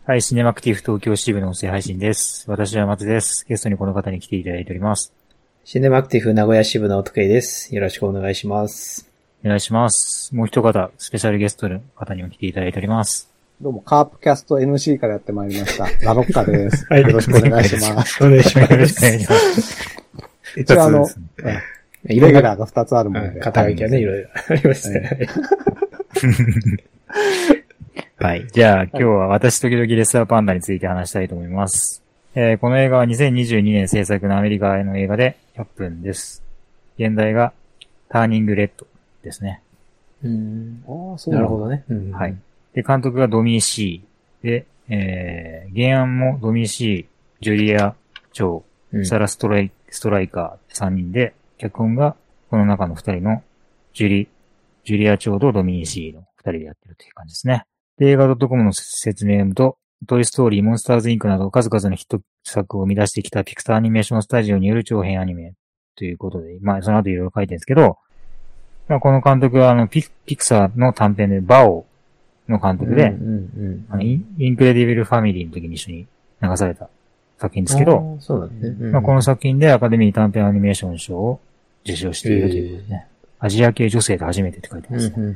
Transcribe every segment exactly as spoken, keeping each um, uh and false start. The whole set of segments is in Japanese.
はい、シネマクティブ東京支部の音声配信です。私は松です。ゲストにこの方に来ていただいております。 シネマクティブ名古屋支部の徳井です。よろしくお願いします。 お願いします。もう一方、スペシャルゲストの方にも来ていただいております。 どうも、カープキャスト エヌシー からやってまいりました。ラロッカです。はい、よろしくお願いします。 お願いします。 一応あの、イレギュラーがふたつあるもので。 肩書きはね、いろいろありますね。 はい。じゃあ、今日は私時々レッサーパンダについて話したいと思います。えー、この映画はにせんにじゅうにねん制作のアメリカの映画でひゃっぷんです。現代がターニングレッドですね。 うーん。ああ、そうなるほどね。 うん、はい。で、監督がドミー・シー。で、えー、原案もドミー・シー、ジュリア・チョウ、サラ・ストライ、ストライカーさんにんで、脚本がこの中のふたりのジュリ、ジュリア・チョウとドミー・シーのふたりでやってるという感じですね。で、映画 .com の説明と、トイストーリー、モンスターズインクなど数々のヒット作を生み出してきたピクサーアニメーションスタジオによる長編アニメということで、まあその後いろいろ書いてるんですけど、まあ、この監督はあのピ、ピクサーの短編でバオの監督で、うんうんうん、あのイン、インクレディブルファミリーの時に一緒に流された作品ですけど、 そうだね。うんうん、 まあ、この作品でアカデミー短編アニメーション賞を受賞しているということでね、アジア系女性で初めてって書いてますね。 うんうんうん、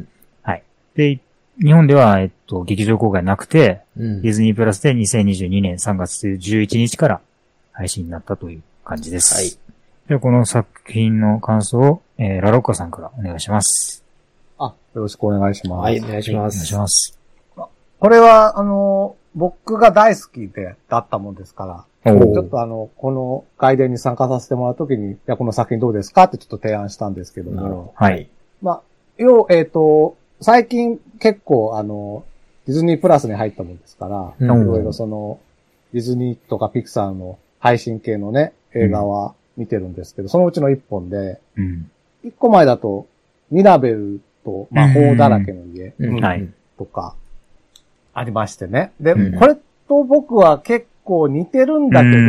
はい。で、日本では、えっと、劇場公開なくて、 うん、 ディズニープラスでにせんにじゅうにねんさんがつじゅういちにちから配信になったという感じです。 はい。 では、この作品の感想を、えー、ラロッカさんからお願いします。 あ、よろしくお願いします。 はい、お願いします。 お願いします。 これは、あの、僕が大好きで、だったもんですから、ちょっとあの、この外伝に参加させてもらうときに、いや、この作品どうですかってちょっと提案したんですけども。 はい。 まあ、要、えっと、最近結構あの、ディズニープラスに入ったもんですから、いろいろその、ディズニーとかピクサーの配信系のね、映画は見てるんですけど、うん、そのうちの一本で、 うん、 一個前だと、ミラベルと魔法だらけの家とか、ありましてね。で、うん、これと僕は結構似てるんだけど、うん、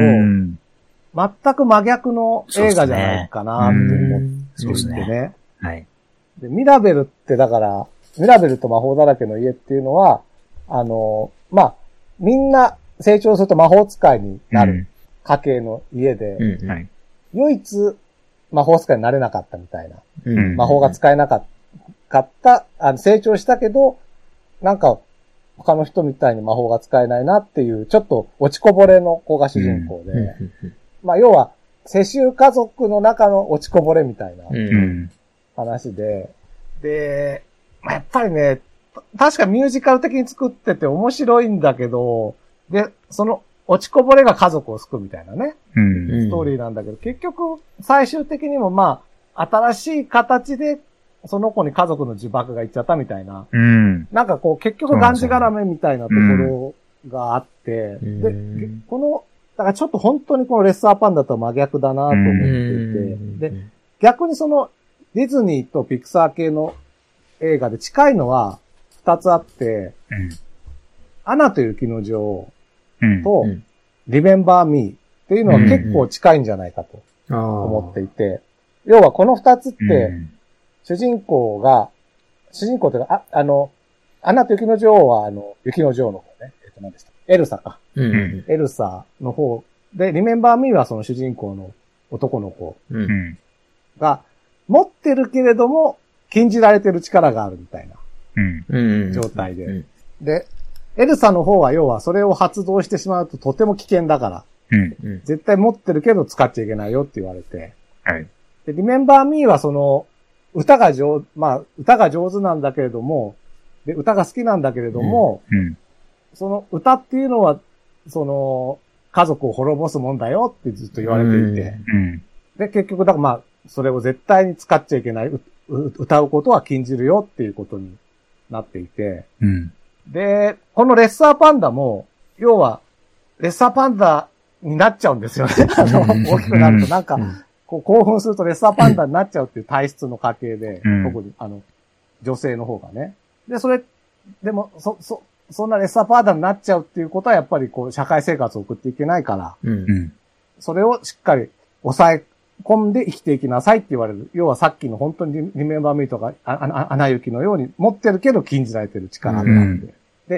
全く真逆の映画じゃないかなと思ってね。ねはい。 で、ミラベルってだから、ミラベルと魔法だらけの家っていうのは、あの、まあ、みんな成長すると魔法使いになる家系の家で、 うんはい、 唯一魔法使いになれなかったみたいな。 うん、 魔法が使えなかった、あの成長したけど、なんか他の人みたいに魔法が使えないなっていう、ちょっと落ちこぼれの子が主人公で、 うんまあ要は世襲家族の中の落ちこぼれみたいな話で、で、まあ、やっぱりね、確かミュージカル的に作ってて面白いんだけど、で、その落ちこぼれが家族を救うみたいなね、 うん、 ストーリーなんだけど、結局最終的にもまあ、新しい形でその子に家族の呪縛がいっちゃったみたいな、 うん、 なんかこう結局がんじがらめみたいなところがあって、 うん、 で、この、だからちょっと本当にこのレッサーパンダとは真逆だなと思っていて、 うん、 で、逆にそのディズニーとピクサー系の映画で近いのは二つあって、 うん、 アナと雪の女王と、 うん、 リメンバーミーっていうのは結構近いんじゃないかと思っていて、要はこの二つって、主人公が、主人公というか、あ、あの、アナと雪の女王はあの、雪の女王の方ね、えっと何でしたエルサか、 うん。 エルサの方で、リメンバーミーはその主人公の男の子が、持ってるけれども、禁じられてる力があるみたいな状態で。 うん、 で、エルサの方は要はそれを発動してしまうととても危険だから、 うん、 絶対持ってるけど使っちゃいけないよって言われて。 はい、 で、リメンバーミーはその、歌が上手、まあ、歌が上手なんだけれども、で、歌が好きなんだけれども、 うんうん、 その歌っていうのは、その、家族を滅ぼすもんだよってずっと言われていて、 うん、 で、結局、だからまあ、それを絶対に使っちゃいけない、歌うことは禁じるよっていうことになっていて、 うん、 で、このレッサーパンダも、要は、レッサーパンダになっちゃうんですよね。あの、大きくなるとなんか、こう興奮するとレッサーパンダになっちゃうっていう体質の家系で、 うん、 特に、あの、女性の方がね。で、それ、でも、そ、そ、そんなレッサーパンダになっちゃうっていうことはやっぱりこう、社会生活を送っていけないから、 うん、 それをしっかり抑え込んで生きていきなさいって言われる。要はさっきの本当にリメンバーミーとか、あ、あ、アナ雪のように持ってるけど禁じられてる力があって。 うん、 で、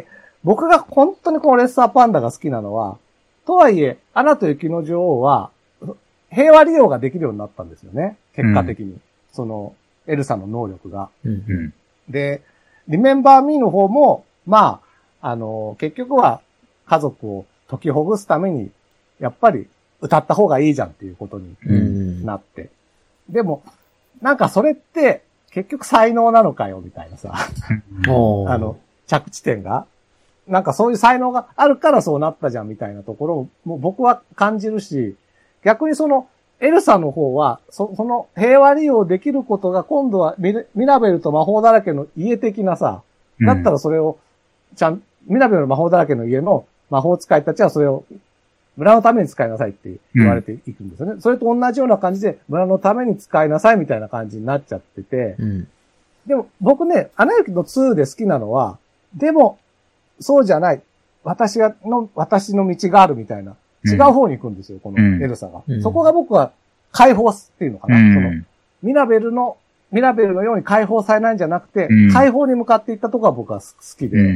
僕が本当にこのレッサーパンダが好きなのは、とはいえ、アナと雪の女王は、平和利用ができるようになったんですよね。結果的に。うん、その、エルサの能力が。 うん、 で、リメンバーミーの方も、まあ、あの、結局は家族を解きほぐすために、やっぱり歌った方がいいじゃんっていうことになって。うん、でも、なんかそれって、結局才能なのかよ、みたいなさ。あの、着地点が。なんかそういう才能があるからそうなったじゃん、みたいなところを、もう僕は感じるし、逆にその、エルサの方は、そ、その平和利用できることが今度はミ、ミナベルと魔法だらけの家的なさ、だったらそれを、ちゃん、ミナベルの魔法だらけの家の魔法使いたちはそれを、村のために使いなさいって言われていくんですよね。うん、それと同じような感じで、村のために使いなさいみたいな感じになっちゃってて、うん、でも僕ね、アナ雪のツーで好きなのは、でも、そうじゃない。私が、の、私の道があるみたいな。違う方に行くんですよ、このエルサが。うん、そこが僕は解放っていうのかな。うん、その、ミナベルの、ミナベルのように解放されないんじゃなくて、うん、解放に向かっていったところが僕は好きで。うん、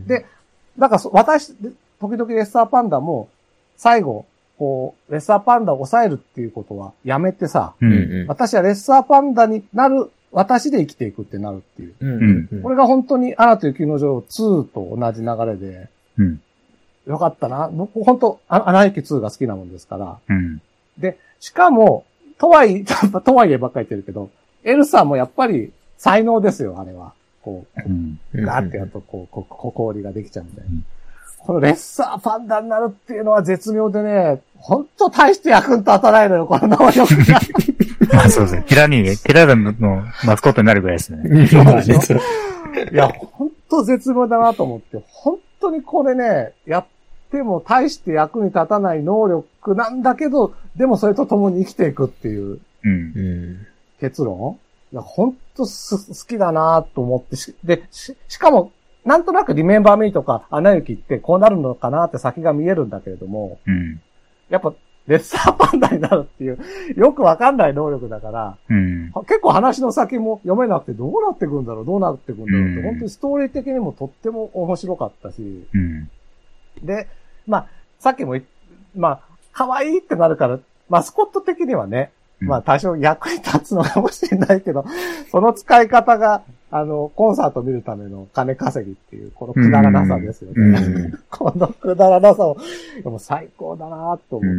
で、だから私、時々レッサーパンダも、最後、こう、レッサーパンダを抑えるっていうことはやめてさ、うん、私はレッサーパンダになる、私で生きていくってなるっていう。うんうん、これが本当にアナと雪の女王ツーと同じ流れで、うん、よかったな。僕本当、アナ雪ツーが好きなもんですから。うん、で、しかも、とはいえ、とはいえばっかり言ってるけど、エルサもやっぱり才能ですよ、あれは。こう、うん、ガーってやると、こう、ここ氷ができちゃうみたいな。うん、このレッサーパンダになるっていうのは絶妙でね、ほんと大して役に立たないのよ、この能力が。 あ、そうですね。ティラニー、ティララのマスコットになるぐらいですね。 いや、ほんと絶妙だなと思って、本当にこれね、やっても大して役に立たない能力なんだけど、でもそれと共に生きていくっていう、うん、結論。いや、ほんと好きだなと思ってし、で、し、しかも、なんとなくリメンバーミーとかアナ雪ってこうなるのかなって先が見えるんだけれども、うん、やっぱレッサーパンダになるっていう、よくわかんない能力だから、うん、結構話の先も読めなくてどうなってくんだろう、どうなってくんだろうって、うん、本当にストーリー的にもとっても面白かったし、うん、で、まあ、さっきも、まあ、可愛いってなるから、マスコット的にはね、うん、まあ多少役に立つのかもしれないけど、その使い方が、あの、コンサート見るための金稼ぎっていう、このくだらなさですよね。うんうん、このくだらなさを、でも最高だなと思って、うん。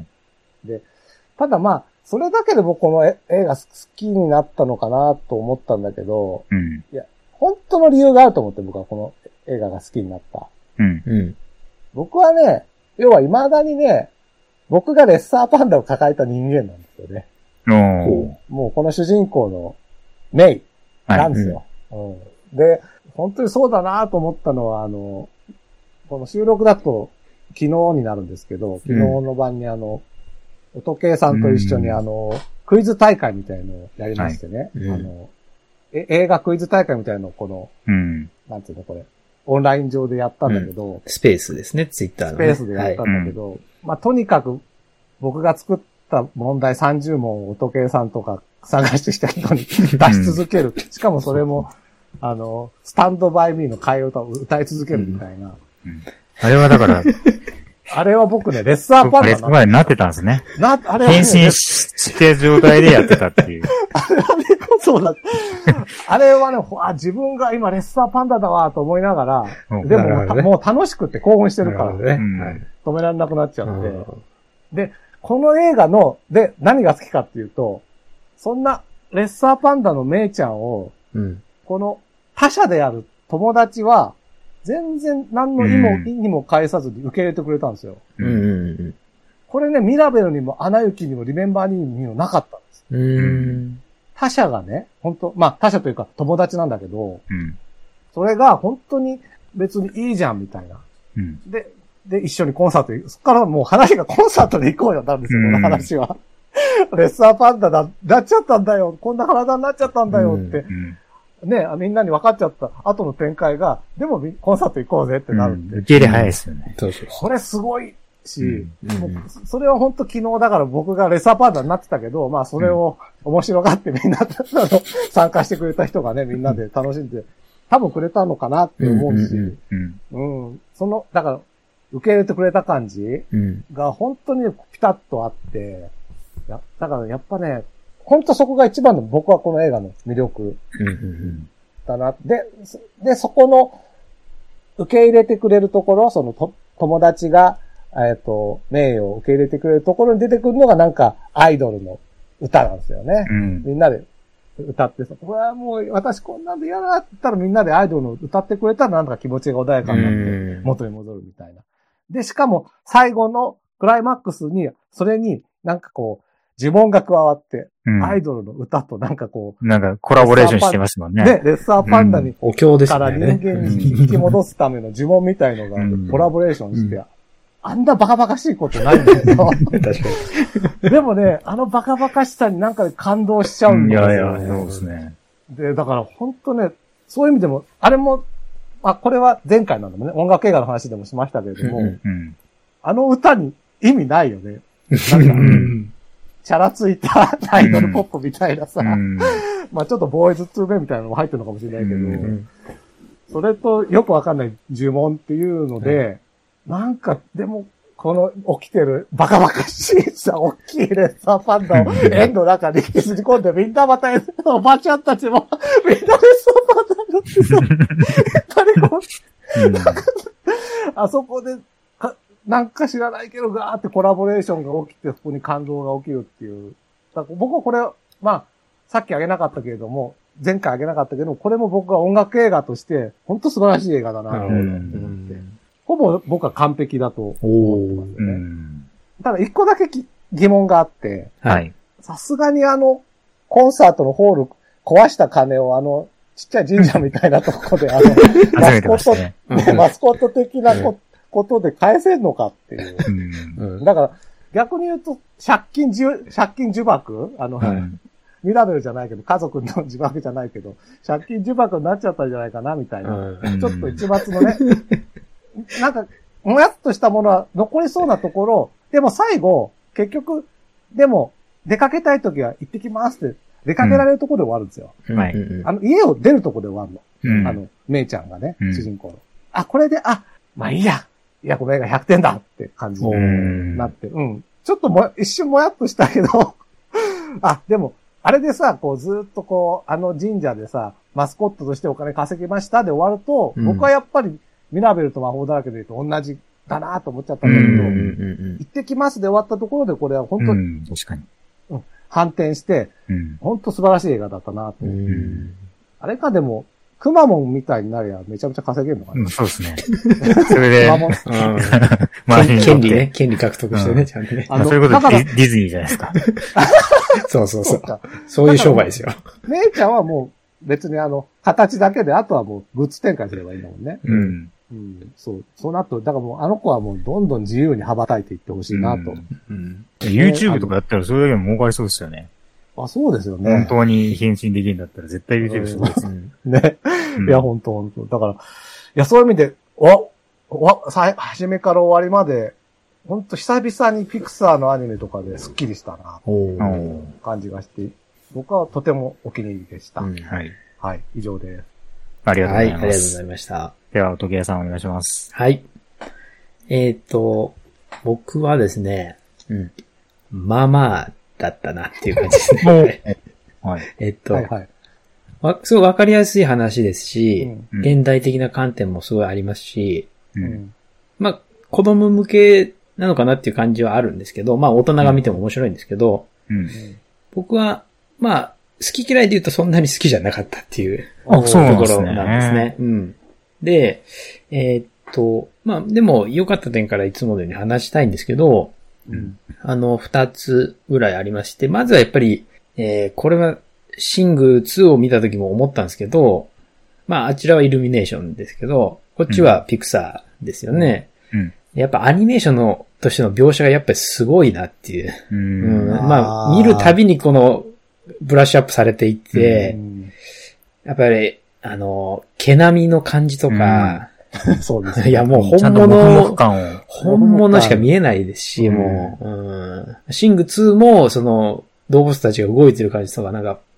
で、ただまあ、それだけで僕この映画好きになったのかなと思ったんだけど、うん、いや、本当の理由があると思って僕はこの映画が好きになった。うんうん、僕はね、要は未だにね、僕がレッサーパンダを抱えた人間なんですよね。もうこの主人公のメイ。なんですよ、はいうんうん。で、本当にそうだなと思ったのは、あの、この収録だと昨日になるんですけど、昨日の晩にあの、おとけいさんと一緒にあの、クイズ大会みたいのをやりましてね、はい、あの、え、映画クイズ大会みたいのをこの、うん、なんていうのこれ、オンライン上でやったんだけど、うん、 スペースですね、ツイッターの、ね。 スペースでやったんだけど、はい、まあとにかく僕が作った問題さんじゅうもんをおとけいさんとか、探してきた人に出し続ける。しかもそれも、あの、スタンドバイミーの替え歌を歌い続けるみたいな。 うんうん、あれはだから、 あれは僕ね、レッサーパンダレッサーパンダになってたんですね。 な、あれは、 ね、変身して状態でやってたっていう。 あれはね、そうだ。あれはね、あ、自分が今レッサーパンダだわと思いながら、でも、ね、もう楽しくて興奮してるからね、うん、止められなくなっちゃって。で、この映画の、で、何が好きかっていうと、そんな、レッサーパンダのメイちゃんを、うん、この他者である友達は、全然何の意も、意にも返さずに受け入れてくれたんですよ。うんうんうん、これね、ミラベルにもアナ雪にもリメンバーにもなかったんです。うん他者がね、本当まあ他者というか友達なんだけど、うん、それが本当に別にいいじゃんみたいな。うん、で、で、一緒にコンサート行く。そこからもう話がコンサートで行こうよなんですよ、この話は。レッサーパンダだ、なっちゃったんだよ。こんな体になっちゃったんだよって。うんうん、ね、みんなに分かっちゃった後の展開が、でもコンサート行こうぜってなるんで。 うん、受け入れ早いですよね。 そうそう。それすごいし、うんうん、それは本当昨日だから僕がレッサーパンダになってたけど、まあそれを面白がってみんな、あの、参加してくれた人がね、みんなで楽しんで多分くれたのかなって思うし、 うん。 うん。その、だから、受け入れてくれた感じが本当にピタッとあって、やだからやっぱね、本当そこが一番の僕はこの映画の魅力だな。で、で、そこの受け入れてくれるところ、そのと友達が、えっと、名誉を受け入れてくれるところに出てくるのがなんかアイドルの歌なんですよね。 うん、 みんなで歌ってさ、これはもう私こんなんで嫌だって言ったらみんなでアイドルの歌ってくれたらなんか気持ちが穏やかになって元に戻るみたいな。で、しかも最後のクライマックスに、それになんかこう、呪文が加わって、うん、アイドルの歌となんかこう、なんかコラボレーションしてますもんね。 ね、レッサーパンダに、 お経ですね。 から人間に引き戻すための呪文みたいのがコラボレーションして、うん、あんなバカバカしいことないんだけど。確かに。でもね、あのバカバカしさになんか感動しちゃうんだよね。 いやいや、そうですね。 で、だから本当ね、そういう意味でも、あれも、あ、これは前回なんだもんね、音楽映画の話でもしましたけれども、うんうん、あの歌に意味ないよね。なんか、うんチャラついたアイドルポップみたいなさ、うん、まあちょっとボーイズツーメンみたいなのも入ってるのかもしれないけど、うん、それとよくわかんない呪文っていうので、うん、なんかでもこの起きてるバカバカしいさ、大きいレッサーパンダを円の中に引きずり込んで、みんなまたおばちゃんたちもみんなレッサーパンダに乗ってさ、やっぱりこう、うん、あそこでなんか知らないけどガーってコラボレーションが起きて、そこに感動が起きるっていう。だから僕はこれ、まあ、さっきあげなかったけれども、前回あげなかったけど、これも僕は音楽映画として、本当素晴らしい映画だなと思って。ほぼ僕は完璧だと思ってますね。ただ一個だけ疑問があって、 はい。 さすがにあの、コンサートのホール壊した金をあの、ちっちゃい神社みたいなとこで、あの、マスコット、ね、マスコット的なこと、ことで返せんのかっていう。うん、だから、逆に言うと、借金じゅ、借金呪縛あの、はい、ミラベルじゃないけど、家族の呪縛じゃないけど、借金呪縛になっちゃったんじゃないかな、みたいな。うん、ちょっと一末のね、なんか、もやっとしたものは残りそうなところ、でも最後、結局、でも、出かけたいときは行ってきますって、出かけられるところで終わるんですよ。 うん、はい。 あの、家を出るところで終わるの。 うん、 あの、メイちゃんがね、うん、主人公の。あ、これで、あ、まあいいや。いや、この映画ひゃくてんだって感じになって、うん。ちょっとも、一瞬もやっとしたけど、あ、でも、あれでさ、こうずっとこう、あの神社でさ、マスコットとしてお金稼ぎましたで終わると、うん、僕はやっぱりミラベルと魔法だらけで言うと同じだなと思っちゃったんだけど、行ってきますで終わったところでこれは本当に、うん、 確かに。 うん、反転して、うん、本当素晴らしい映画だったなと。うん、あれかでも、くまモンみたいになりゃめちゃめちゃ稼げるのかな、 うん、そうですね。それで、 まあ、権利ね、権利獲得してね、うん、ちゃんとね。 あの、そういうことディズニーじゃないですか。 そうそうそう。そういう商売ですよ。 姉ちゃんはもう別にあの、形だけで、あとはもうグッズ展開すればいいんだもんね。 うん。 うん、そう。そうなっと、だからもうあの子はもうどんどん自由に羽ばたいていってほしいなと。うんうん、YouTube とかやったらそれだけでも儲かりそうですよね。 あ、そうですよね。 本当に返信できるんだったら絶対 YouTube すごいですね。 ね。うん、いや、本当本当だから、いや、そういう意味で、わ、わ、さ、初めから終わりまで、本当久々にピクサーのアニメとかでスッキリしたな、という感じがして、僕はとてもお気に入りでした。うん、 はい。 はい、以上です。 ありがとうございます。 はい、ありがとうございました。 では、時計さんお願いします。 はい。えっと、僕はですね、うん。まあまあ、だったなっていう感じですね。 はい。 えっと、 はいはい、 わすごいわかりやすい話ですし、うん、現代的な観点もすごいありますし、うん、まあ、子供向けなのかなっていう感じはあるんですけど、まあ大人が見ても面白いんですけど、 うん、 僕は、まあ、好き嫌いで言うとそんなに好きじゃなかったっていうところなんですね。うん。で、えー、っと、まあ、でも良かった点からいつものように話したいんですけど、 うん、 あの、二つぐらいありまして、まずはやっぱり、えー、これは、シングツーを見た時も思ったんですけど、まあ、あちらはイルミネーションですけど、こっちはピクサーですよね。 うんうん、 やっぱアニメーションのとしての描写がやっぱりすごいなっていう。 うんうん、まあ、見るたびにこの、ブラッシュアップされていって、やっぱり、あの、毛並みの感じとか、 そうですね。 いや、もう本物、本物しか見えないですし、うん、もう、うん、シングツーも、その、動物たちが動いてる感じとか、なんか、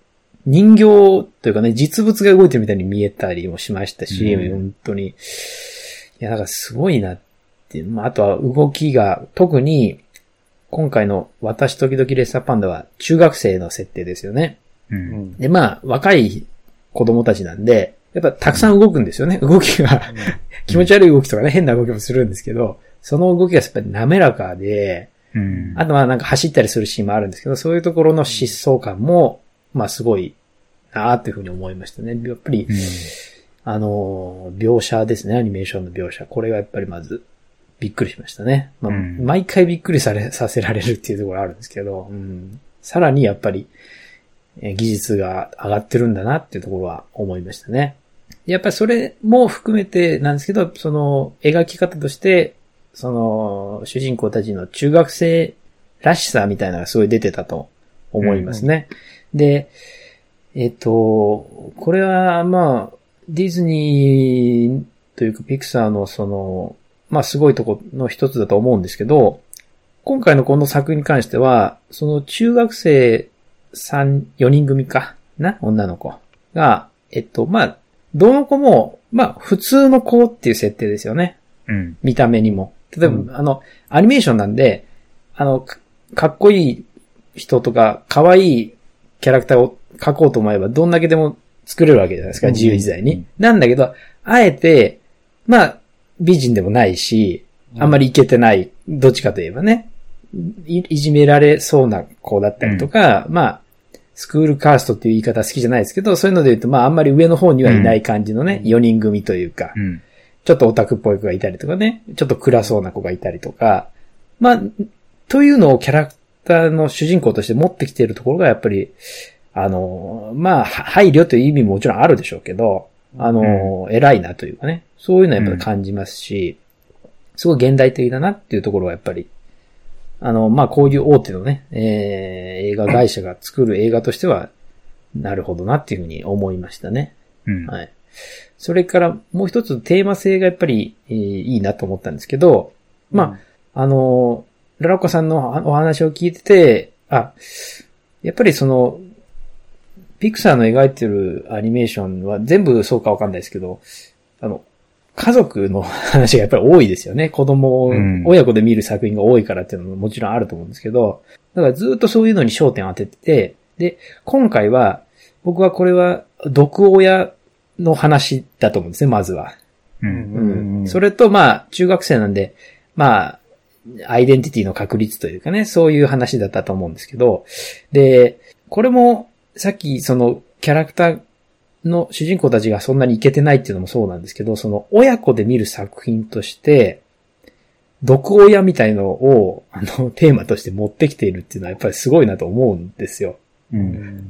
人形というかね、実物が動いてるみたいに見えたりもしましたし、うん、本当に。いや、だからすごいなっていう。まあ、あとは動きが、特に、今回の私時々レッサーパンダは中学生の設定ですよね。うん、で、まあ、若い子供たちなんで、やっぱたくさん動くんですよね。動きが気持ち悪い動きとかね、変な動きもするんですけど、その動きがやっぱり滑らかで、うん、あとはなんか走ったりするシーンもあるんですけど、そういうところの疾走感も、まあすごいなーっていうふうに思いましたね。やっぱり、うん、あの、描写ですね、アニメーションの描写。これがやっぱりまずびっくりしましたね。まあ、うん、毎回びっくりされ、させられるっていうところあるんですけど、うん、さらにやっぱり、技術が上がってるんだなっていうところは思いましたね。やっぱりそれも含めてなんですけど、その描き方として、その主人公たちの中学生らしさみたいなのがすごい出てたと思いますね。うん、で、えっと、これはまあ、ディズニーというかピクサーのその、まあすごいところの一つだと思うんですけど、今回のこの作品に関しては、その中学生三、四人組かな女の子が、えっと、まあ、どの子も、まあ、普通の子っていう設定ですよね。うん。見た目にも。例えば、うん、あの、アニメーションなんで、あの、か, かっこいい人とか、可愛いキャラクターを描こうと思えば、どんだけでも作れるわけじゃないですか、自由自在に。うん、なんだけど、あえて、まあ、美人でもないし、あんまりイケてない、どっちかといえばね、い, いじめられそうな子だったりとか、うん、まあ、スクールカーストっていう言い方好きじゃないですけど、そういうので言うと、まああんまり上の方にはいない感じのね、よにん組というか、うん、ちょっとオタクっぽい子がいたりとかね、ちょっと暗そうな子がいたりとか、まあ、というのをキャラクターの主人公として持ってきているところがやっぱり、あの、まあ、配慮という意味ももちろんあるでしょうけど、あの、うん、偉いなというかね、そういうのはやっぱり感じますし、すごい現代的だなっていうところはやっぱり、あの、まあ、こういう大手のね、えー、映画会社が作る映画としては、なるほどなっていうふうに思いましたね。うん。はい。それからもう一つテーマ性がやっぱり、えー、いいなと思ったんですけど、まあ、あの、ララコさんのお話を聞いてて、あ、やっぱりその、ピクサーの描いてるアニメーションは全部そうかわかんないですけど、あの、家族の話がやっぱり多いですよね。子供を親子で見る作品が多いからっていうのももちろんあると思うんですけど、だからずっとそういうのに焦点を当ててて、で、今回は、僕はこれは毒親の話だと思うんですね、まずは。うんうんうん、それとまあ、中学生なんで、まあ、アイデンティティの確立というかね、そういう話だったと思うんですけど、で、これも、さっきそのキャラクターの主人公たちがそんなにイケてないっていうのもそうなんですけど、その親子で見る作品として、毒親みたいのを、あの、テーマとして持ってきているっていうのはやっぱりすごいなと思うんですよ。うん、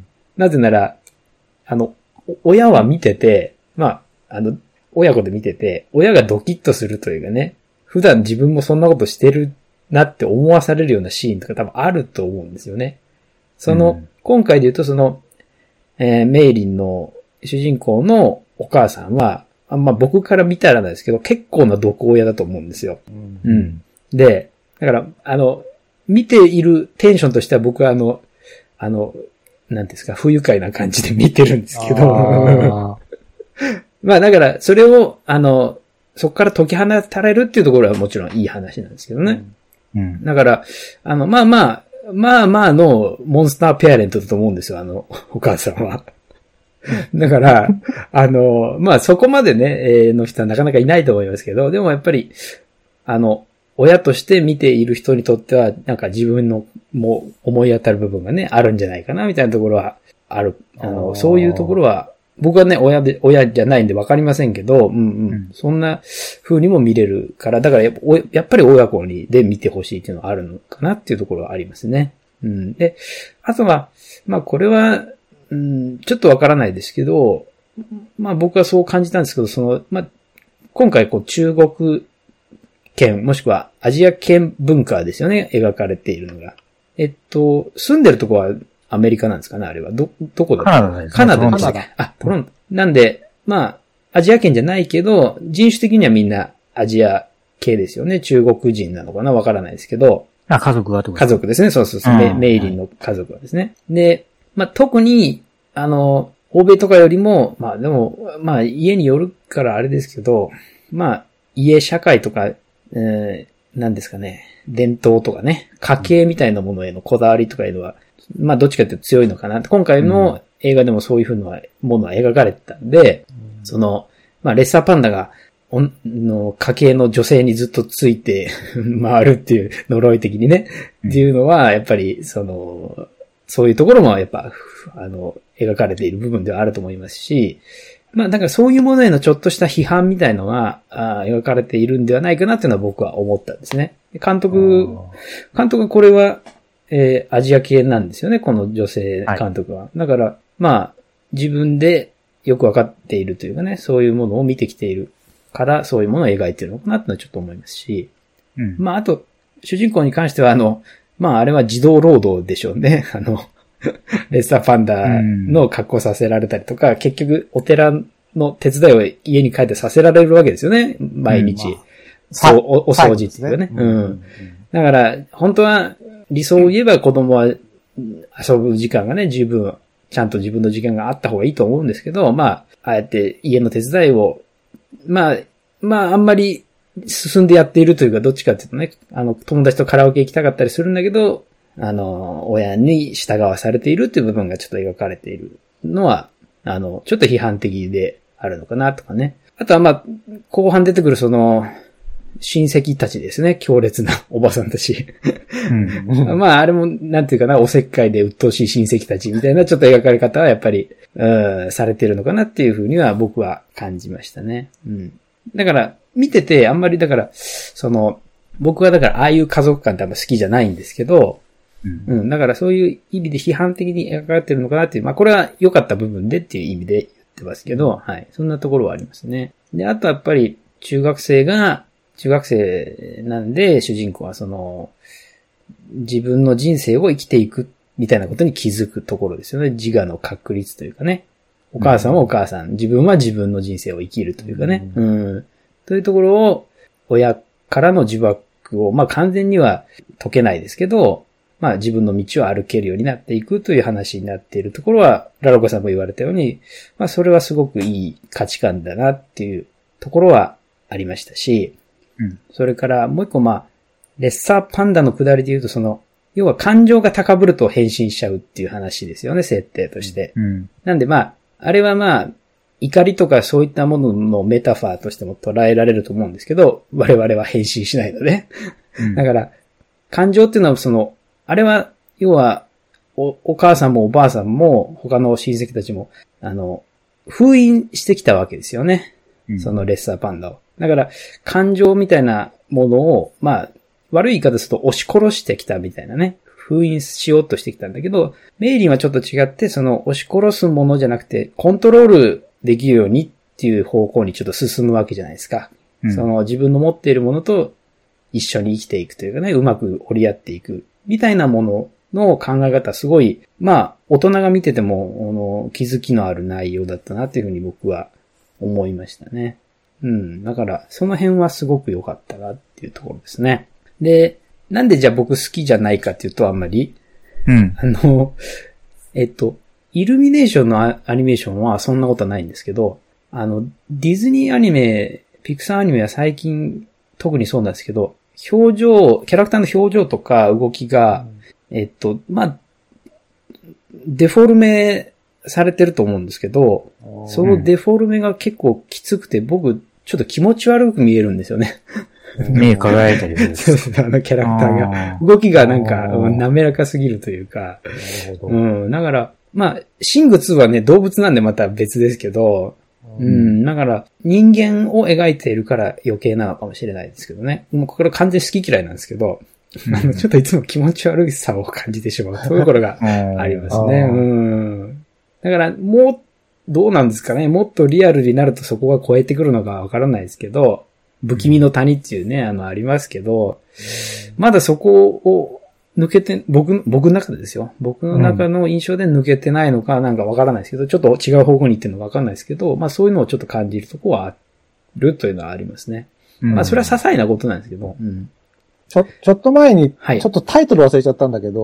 なぜなら、あの、親は見てて、まあ、あの、親子で見てて、親がドキッとするというかね、普段自分もそんなことしてるなって思わされるようなシーンとか多分あると思うんですよね。その、うん、今回で言うとその、えー、メイリンの主人公のお母さんは、あんま僕から見たらなんですけど、結構な毒親だと思うんですよ。うん。うん、で、だから、あの、見ているテンションとしては僕はあの、あの、なんですか、不愉快な感じで見てるんですけど。あまあだから、それを、あの、そこから解き放たれるっていうところはもちろんいい話なんですけどね。うん。うん、だから、あの、まあまあ、まあまあのモンスターペアレントだと思うんですよ、あの、お母さんは。だから、あの、まあそこまでね、えー、の人はなかなかいないと思いますけど、でもやっぱり、あの、親として見ている人にとっては、なんか自分のもう思い当たる部分がね、あるんじゃないかな、みたいなところはある。あの、そういうところは、僕はね、親で、親じゃないんでわかりませんけど、うんうん。うん、そんな風にも見れるから、だからやっぱ、やっぱり親子にで見てほしいっていうのはあるのかなっていうところはありますね。うん。で、あとは、まあこれは、うん、ちょっとわからないですけど、まあ僕はそう感じたんですけど、その、まあ、今回こう中国圏、もしくはアジア圏文化ですよね、描かれているのが。えっと、住んでるとこはアメリカなんですかね、あれは。ど、どこだカナダですね。 カナダでしたっけ？あ、トロント。なんで、まあ、アジア圏じゃないけど、人種的にはみんなアジア系ですよね。中国人なのかなわからないですけど。 あ、家族はとか。 家族ですね。そうそうそう。メイリンの家族はですね。で、まあ、特に、 あの、欧米とかよりも、まあでも、まあ家によるからあれですけど、まあ家社会とか、えー、何ですかね、伝統とかね、家系みたいなものへのこだわりとかいうのは、まあどっちかというと強いのかな。今回の映画でもそういうふうなものは描かれてたんで、うん、その、まあレッサーパンダが、の家系の女性にずっとついて回るっていう呪い的にね、うん、っていうのはやっぱりそのそういうところもやっぱあの描かれている部分ではあると思いますし、まあだからそういうものへのちょっとした批判みたいのがあ描かれているんではないかなっていうのは僕は思ったんですね。監督監督はこれは、えー、アジア系なんですよね、この女性監督は。はい、だからまあ自分でよくわかっているというかね、そういうものを見てきているからそういうものを描いているのかなってのはちょっと思いますし、うん、まああと主人公に関してはあのまああれは児童労働でしょうね。あのレッサーパンダの格好させられたりとか、うん、結局お寺の手伝いを家に帰ってさせられるわけですよね。毎日、うんまあ、そう お, お掃除っていうかね、うんうん。だから本当は理想を言えば子供は遊ぶ時間がね十分ちゃんと自分の時間があった方がいいと思うんですけど、まああえて家の手伝いをまあ、まあ、あんまり進んでやっているというか、どっちかっていうとね、あの、友達とカラオケ行きたかったりするんだけど、あの、親に従わされているっていう部分がちょっと描かれているのは、あの、ちょっと批判的であるのかなとかね。あとはまあ、後半出てくるその、親戚たちですね。強烈なおばさんたち。うん、まあ、あれも、なんていうかな、おせっかいで鬱陶しい親戚たちみたいなちょっと描かれ方はやっぱり、うん、されてるのかなっていうふうには僕は感じましたね。うん。だから、見てて、あんまりだから、その、僕はだから、ああいう家族感ってあんま好きじゃないんですけど、うん、うん。だからそういう意味で批判的に描かれてるのかなっていう、まあ、これは良かった部分でっていう意味で言ってますけど、はい。そんなところはありますね。で、あとはやっぱり、中学生が、中学生なんで、主人公はその、自分の人生を生きていくみたいなことに気づくところですよね。自我の確立というかね。お母さんはお母さん、自分は自分の人生を生きるというかね。うん。うん、というところを、親からの呪縛を、まあ完全には解けないですけど、まあ自分の道を歩けるようになっていくという話になっているところは、ラロコさんも言われたように、まあそれはすごくいい価値観だなっていうところはありましたし、うん、それからもう一個まあ、レッサーパンダの下りで言うとその、要は感情が高ぶると変身しちゃうっていう話ですよね、設定として。うん、なんでまあ、あれはまあ、怒りとかそういったもののメタファーとしても捉えられると思うんですけど、我々は変身しないので。うん、だから、感情っていうのはその、あれは、要はお、お母さんもおばあさんも他の親戚たちも、あの、封印してきたわけですよね。うん、そのレッサーパンダを。だから、感情みたいなものを、まあ、悪い言い方すると押し殺してきたみたいなね。封印しようとしてきたんだけど、メイリーはちょっと違って、その押し殺すものじゃなくて、コントロールできるようにっていう方向にちょっと進むわけじゃないですか。うん、その自分の持っているものと一緒に生きていくというかね、うまく折り合っていくみたいなものの考え方、すごい、まあ、大人が見てても、あの、気づきのある内容だったなというふうに僕は思いましたね。うん。だから、その辺はすごく良かったなっていうところですね。で、なんでじゃあ僕好きじゃないかっていうとあんまり、うん。あの、えっと、イルミネーションのアニメーションはそんなことはないんですけど、あの、ディズニーアニメ、ピクサーアニメは最近特にそうなんですけど、表情、キャラクターの表情とか動きが、うん、えっと、まあ、デフォルメされてると思うんですけど、そのデフォルメが結構きつくて、僕、ちょっと気持ち悪く見えるんですよね。 目輝いたりする。 そうそう、あのキャラクターが。動きがなんか、滑らかすぎるというか。なるほど。うん。だから、まあ、シングツーはね、動物なんでまた別ですけど、うん、うん。だから、人間を描いているから余計なのかもしれないですけどね。もうこれ完全好き嫌いなんですけど、うん、あの、ちょっといつも気持ち悪さを感じてしまうというところがありますね。うん。だから、もう、どうなんですかね。もっとリアルになるとそこが超えてくるのかわからないですけど、不気味の谷っていうね、あの、ありますけど、まだそこを抜けて、僕、僕の中でですよ。僕の中の印象で抜けてないのかなんかわからないですけど、ちょっと違う方向に行ってるのかわからないですけど、まあそういうのをちょっと感じるとこはあるというのはありますね。うん、まあそれは些細なことなんですけど。うん、 ちょ、ちょっと前に、ちょっとタイトル忘れちゃったんだけど、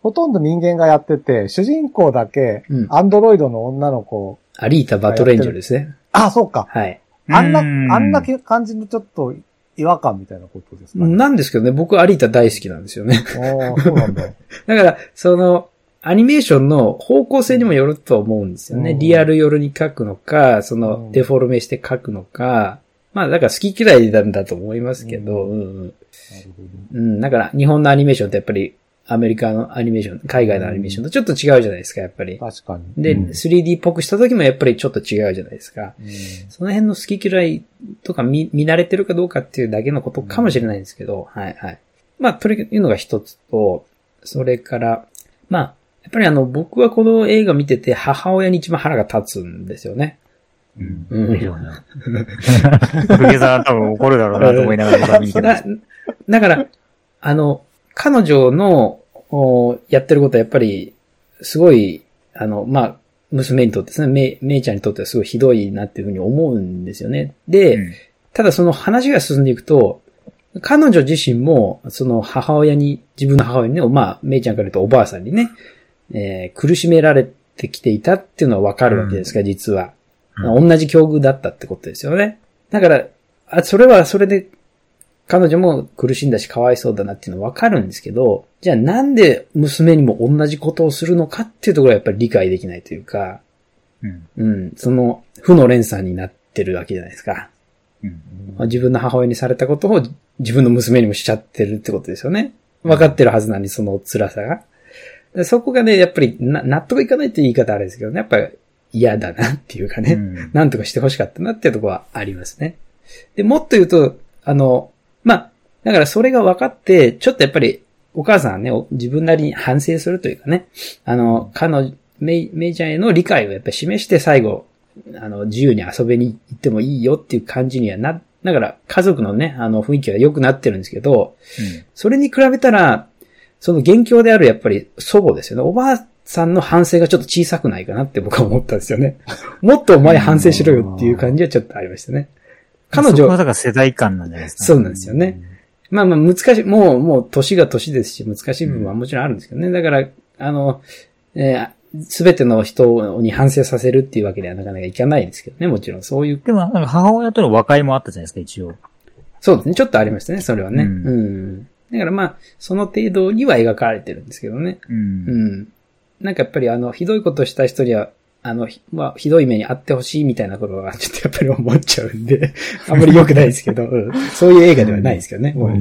ほとんど人間がやってて、主人公だけ、アンドロイドの女の子、 うん。アリータ・バトレンジョですね。 あ、そうか。 はい。 あんな、あんな感じのちょっと違和感みたいなことですかね。 なんですけどね、僕アリータ大好きなんですよね。 ああ、そうなんだ。 だから、その、アニメーションの方向性にもよると思うんですよね。うん、リアル寄りに描くのか、その、デフォルメして描くのか。まあ、だから好き嫌いなんだと思いますけど、うんうん、なるほど。うん、だから日本のアニメーションってやっぱり、アメリカのアニメーション、海外のアニメーションとちょっと違うじゃないですか、やっぱり。 確かに。 で、うん、スリーディー っぽくした時もやっぱりちょっと違うじゃないですか。うん、その辺の好き嫌いとか見、見慣れてるかどうかっていうだけのことかもしれないんですけど、うん、はいはい。まあ、というのが一つと、それから、まあ、やっぱりあの、僕はこの映画見てて母親に一番腹が立つんですよね。 うん。うん。いいよな。古毛さん多分怒るだろうなと思いながら見てます。 だから、あの、彼女のやってることはやっぱり、すごい、あの、まあ、娘にとってですね、め、めいちゃんにとってはすごいひどいなっていうふうに思うんですよね。で、うん、ただその話が進んでいくと、彼女自身も、その母親に、自分の母親にね、まあ、めいちゃんから言うとおばあさんにね、えー、苦しめられてきていたっていうのはわかるわけですが、うん、実は、うん。同じ境遇だったってことですよね。だから、あ、それはそれで、彼女も苦しんだしかわいそうだなっていうのはわかるんですけど、じゃあなんで娘にも同じことをするのかっていうところはやっぱり理解できないというか、うん。うん。その、負の連鎖になってるわけじゃないですか。うん。自分の母親にされたことを自分の娘にもしちゃってるってことですよね。分かってるはずなのに、その辛さが。そこがね、やっぱりな納得いかないって言い方あれですけどね、やっぱり嫌だなっていうかね、うん、なんとかしてほしかったなっていうところはありますね。で、もっと言うと、あの、まあ、だからそれが分かって、ちょっとやっぱりお母さんはね、自分なりに反省するというかね、あの、彼女、メイ、メイちゃんへの理解をやっぱり示して最後、あの、自由に遊びに行ってもいいよっていう感じにはな、だから家族のね、あの雰囲気は良くなってるんですけど、うん、それに比べたら、その元凶であるやっぱり祖母ですよね。おばあさんの反省がちょっと小さくないかなって僕は思ったんですよね。もっとお前反省しろよっていう感じはちょっとありましたね。 彼女。そこはだから世代間なんじゃないですか。 そうなんですよね。まあまあ難しい、もう、もう年が年ですし、難しい部分はもちろんあるんですけどね。だから、あの、えす、べての人に反省させるっていうわけではなかなかいかないですけどね、もちろんそういう。 でも、なんか母親との和解もあったじゃないですか、一応。 そうですね、ちょっとありましたね、それはね。うん。うんだからまあ、その程度には描かれてるんですけどね。うん。うん。なんかやっぱりあの、ひどいことした人には、あの、まあ、ひどい目にあってほしいみたいなことはちょっとやっぱり思っちゃうんで、あんまり良くないですけど、うん、そういう映画ではないですけどね。うんうん、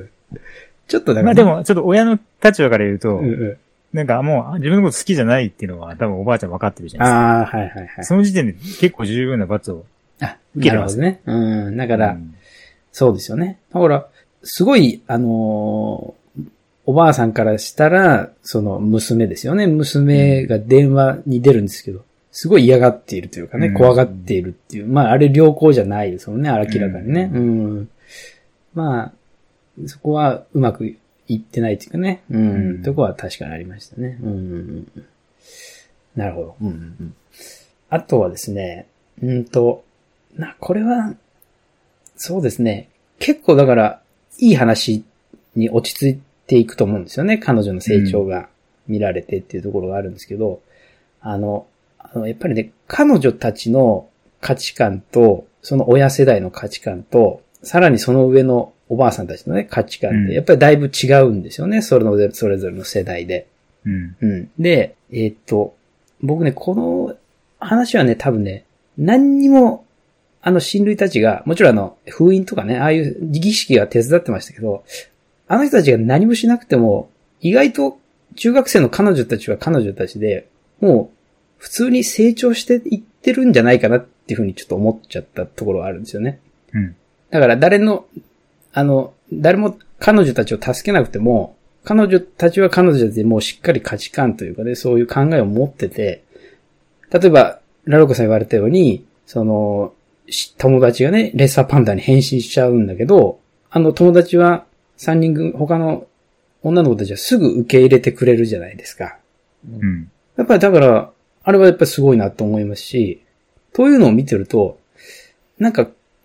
ちょっとだから、ね。 まあでも、ちょっと親の立場から言うと、うんうん、なんかもう自分のこと好きじゃないっていうのは多分おばあちゃん分かってるじゃないですか。 ああ、はいはいはい。 その時点で結構十分な罰を受けてます。 なるほどね。うん。だから、うん、そうですよね。だから、すごい、あのー、おばあさんからしたら、その娘ですよね。娘が電話に出るんですけど、すごい嫌がっているというかね、うん、怖がっているっていう。まあ、あれ良好じゃないですもんね、明らかにね。うん。うん、まあ、そこはうまくいってないというかね。うん。うん、とこは確かにありましたね。うん。なるほど。うんうん、あとはですね、うんと、な、これは、そうですね。結構だから、いい話に落ち着いていくと思うんですよね。彼女の成長が見られてっていうところがあるんですけど、うん、あの、あのやっぱりね、彼女たちの価値観と、その親世代の価値観と、さらにその上のおばあさんたちのね、価値観って、やっぱりだいぶ違うんですよね。それの、それぞれの世代で。うん。うん。で、えー、っと、僕ね、この話はね、多分ね、何にも、あの親類たちが、もちろんあの、封印とかね、ああいう儀式が手伝ってましたけど、あの人たちが何もしなくても、意外と中学生の彼女たちは彼女たちで、もう普通に成長していってるんじゃないかなっていうふうにちょっと思っちゃったところがあるんですよね。うん。だから誰の、あの、誰も彼女たちを助けなくても、彼女たちは彼女たちでもうしっかり価値観というかね、そういう考えを持ってて、例えば、ラロコさん言われたように、その、友達がね、レッサーパンダに変身しちゃうんだけど、あの友達は三人組、他の女の子たちはすぐ受け入れてくれるじゃないですか。うん。やっぱりだから、あれはやっぱりすごいなと思いますし、というのを見てると、なんか、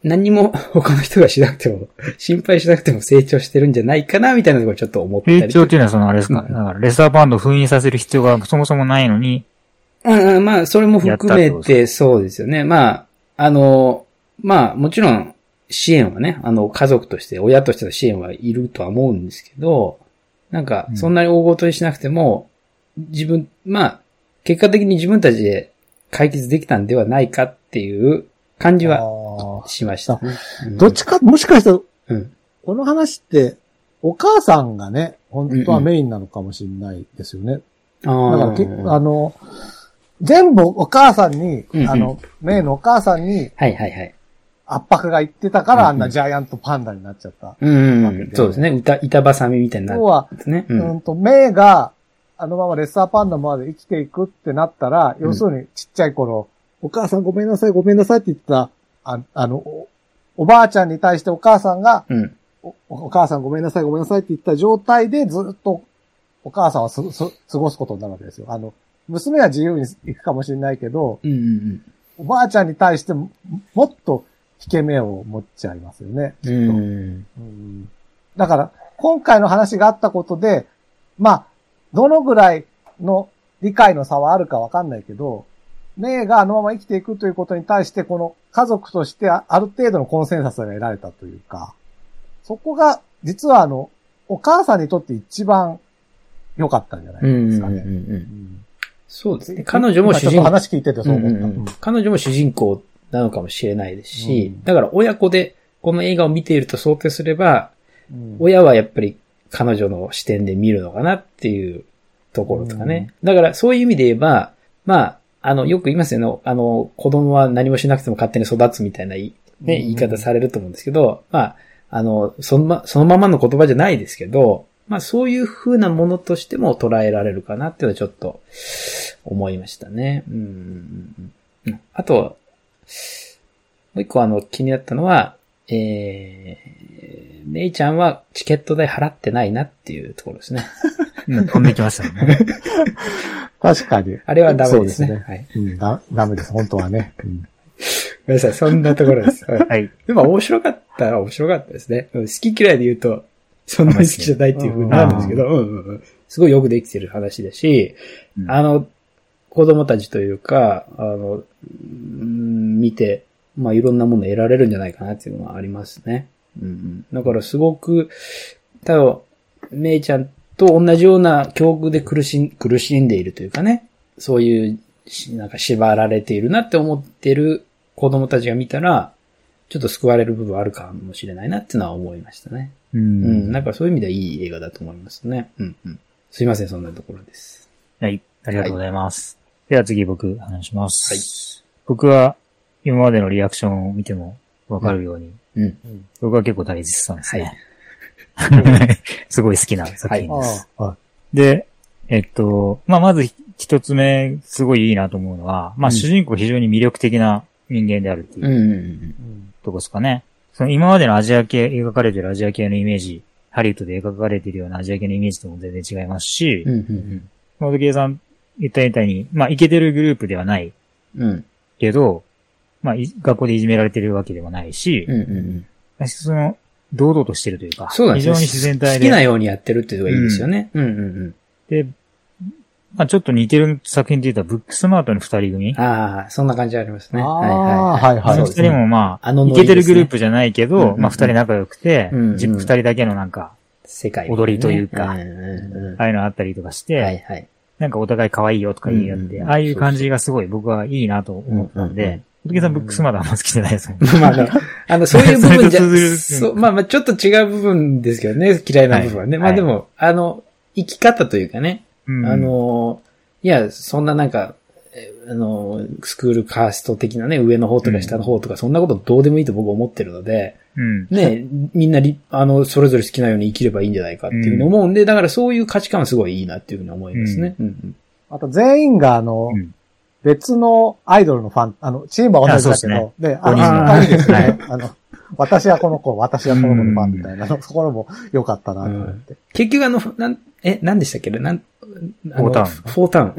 何にも他の人がしなくても、心配しなくても成長してるんじゃないかな、みたいなところちょっと思ったり。 成長っていうのはそのあれですか、うん、だからレッサーパンダを封印させる必要がそもそもないのに。 うん、まあ、それも含めてそうですよね。まあ、あの、まあ、もちろん支援はね、あの、家族として、親としての支援はいるとは思うんですけど、なんか、そんなに大ごとにしなくても、うん、自分、まあ、結果的に自分たちで解決できたんではないかっていう感じはしました。 どっちか、もしかしたら、うん、この話って、お母さんがね、本当はメインなのかもしれないですよね。うんうん、だからけ、あの、全部お母さんに、うんうん、あの、メイのお母さんに、 はいはいはい。 圧迫がいってたから、あんなジャイアントパンダになっちゃった。 うんうんうん、そうですね。板、板挟みみたいになる、ね。 要は、うん、うんと、メイが、あのままレッサーパンダまで生きていくってなったら、うん、要するにちっちゃい頃、お母さんごめんなさい、ごめんなさいって言った、あ, あのお、おばあちゃんに対してお母さんが、うんお、お母さんごめんなさい、ごめんなさいって言った状態でずっとお母さんはすす過ごすことになるわけですよ。あの、娘は自由に行くかもしれないけど、うんうんうん、おばあちゃんに対してももっと引け目を持っちゃいますよね。きっと。うんうん、だから、今回の話があったことで、まあ、どのぐらいの理解の差はあるかわかんないけど、メイがあのまま生きていくということに対して、この家族としてある程度のコンセンサスが得られたというか、そこが実はあの、お母さんにとって一番良かったんじゃないですかね。うんうんうんうん、 そうですね。彼女も主人公。 話聞いててそう思った、うんうんうん。 彼女も主人公なのかもしれないですし、うん、だから親子でこの映画を見ていると想定すれば、うん、親はやっぱり彼女の視点で見るのかなっていうところとかね。うん、だからそういう意味で言えば、まあ、あの、よく言いますよね。あの、子供は何もしなくても勝手に育つみたいな、ね、言い方されると思うんですけど、まあ、あの、そのま、そのままの言葉じゃないですけど、まあそういう風なものとしても捉えられるかなっていうのはちょっと思いましたね。うん、うん、あと、もう一個あの気になったのは、えー、メイちゃんはチケット代払ってないなっていうところですね。 うん、飛んできましたね。 確かに。 あれはダメですね。そうですね。 はい。うん、だ、ダメです。本当はね。うん、 ごめんなさい、そんなところです。はい。でも面白かったら面白かったですね。好き嫌いで言うと、そんなに好きじゃないっていう風になるんですけど、うんうんうん、すごいよくできてる話だし、うん、あの、子供たちというか、あの、ん見て、まあいろんなもの得られるんじゃないかなっていうのはありますね。うんうん、だからすごく、多分、メイちゃんと同じような境遇で苦しん、苦しんでいるというかね、そういう、なんか縛られているなって思ってる子供たちが見たら、ちょっと救われる部分あるかもしれないなっていうのは思いましたね。うん。うん。なんかそういう意味ではいい映画だと思いますね。うんうん。すいません、そんなところです。 はい。ありがとうございます。はい、では次僕話します。はい。僕は今までのリアクションを見てもわかるように、うん。うん、僕は結構大絶賛ですね。はい。すごい好きな作品です。はい、で、えっと、まあ、まず一つ目、すごいいいなと思うのは、まあ、主人公非常に魅力的な人間であるっていう、うんうんうん、とこですかね。その今までのアジア系、描かれてるアジア系のイメージ、ハリウッドで描かれているようなアジア系のイメージとも全然違いますし、うんうんうん、モードケイさん言ったみたいに、まあ、イケてるグループではない。うん、けど、まあ、学校でいじめられてるわけでもないし、うんうんうん、その、堂々としてるというか、 そうなんですね、 非常に自然体で。 好きなようにやってるっていうのがいいですよね。うんうんうん、 で、まあ、ちょっと似てる作品で言ったら、ブックスマートの二人組。 ああ、そんな感じありますね。はいはいはい。 あの二人もまあ、イケてるグループじゃないけど、うんうんうん、まあ二人仲良くて、二、うんうん、人だけのなんか、 世界、 ね、踊りというか、うんうんうん、ああいうのあったりとかして、はいはい、なんかお互い可愛いよとか言い合って、うんうん、ああいう感じがすごい僕はいいなと思ったんで、うんうんうん、おとけさんブックスマートあんま好きじゃないですもんね。 まあ、あの、そういう部分じゃ、そう、まあまあちょっと違う部分ですけどね、嫌いな部分はね。はい、まあでも、はい、あの、生き方というかね、うん、あの、いや、そんななんか、あの、スクールカースト的なね、上の方とか下の方とか、そんなことどうでもいいと僕は思ってるので、うん、ね、みんなり、あの、それぞれ好きなように生きればいいんじゃないかっていうふうに思うんで、だからそういう価値観はすごいいいなっていうふうに思いますね。うんうん、 あと全員があの、うん、別のアイドルのファン、あの、チームは同じだけど、で、あの、あいいですね。あの、私はこの子、私はこの子のファンみたいな、そころも良かったなと思って。 結局あの、なん、え、何でしたっけなん、 フォータウン。 フォータウン。うん。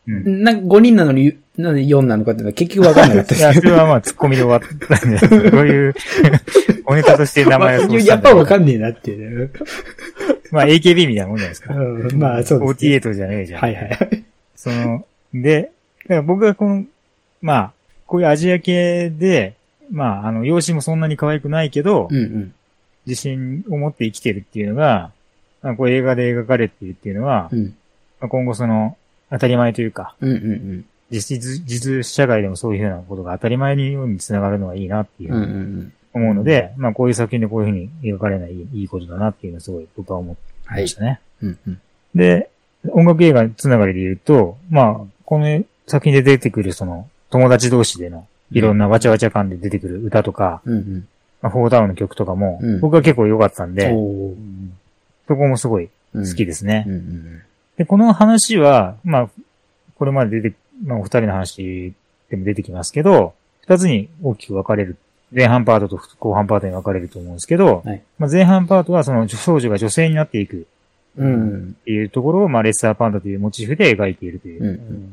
うん、 なんかごにんなのに、なんでよんなのかっていうのは結局わかんなかったです。 いや、それはまあ、ツッコミで終わったんで、そういう、おネタとして名前をそうしたやっぱわかんねえなっていう、ね。 まあ、エーケービー みたいなもんじゃないですか。 うん、まあ、そうです、ね。 フォーティーエイトじゃねえじゃん。 はいはい。 その、で、だから僕がこの、まあ、こういうアジア系で、まあ、あの、容姿もそんなに可愛くないけど、 うんうん、 自信を持って生きてるっていうのが、まあ、こう映画で描かれているっていうのは、 うんまあ、今後その、当たり前というか、 うんうんうん、 実実、実社会でもそういうふうなことが当たり前にように繋がるのはいいなっていうふうに思うので、うんうんうん、まあこういう作品でこういうふうに描かれないいいいことだなっていうのはすごい僕は思ってましたね。 はいうんうん、 で、音楽映画つながりで言うと、まあこの作品で出てくるその友達同士でのいろんなわちゃわちゃ感で出てくる歌とか、 うんうんまあ、フォーダウンの曲とかも、 うん、 僕は結構良かったんで、 うん、 そこもすごい好きですね。 うんうんうんで、この話は、まあ、これまで出て、まあ、お二人の話でも出てきますけど、二つに大きく分かれる。前半パートと後半パートに分かれると思うんですけど、 はい、 まあ、前半パートはその少女が女性になっていく。っていうところを、まあ、レッサーパンダというモチーフで描いているという。 うんうん、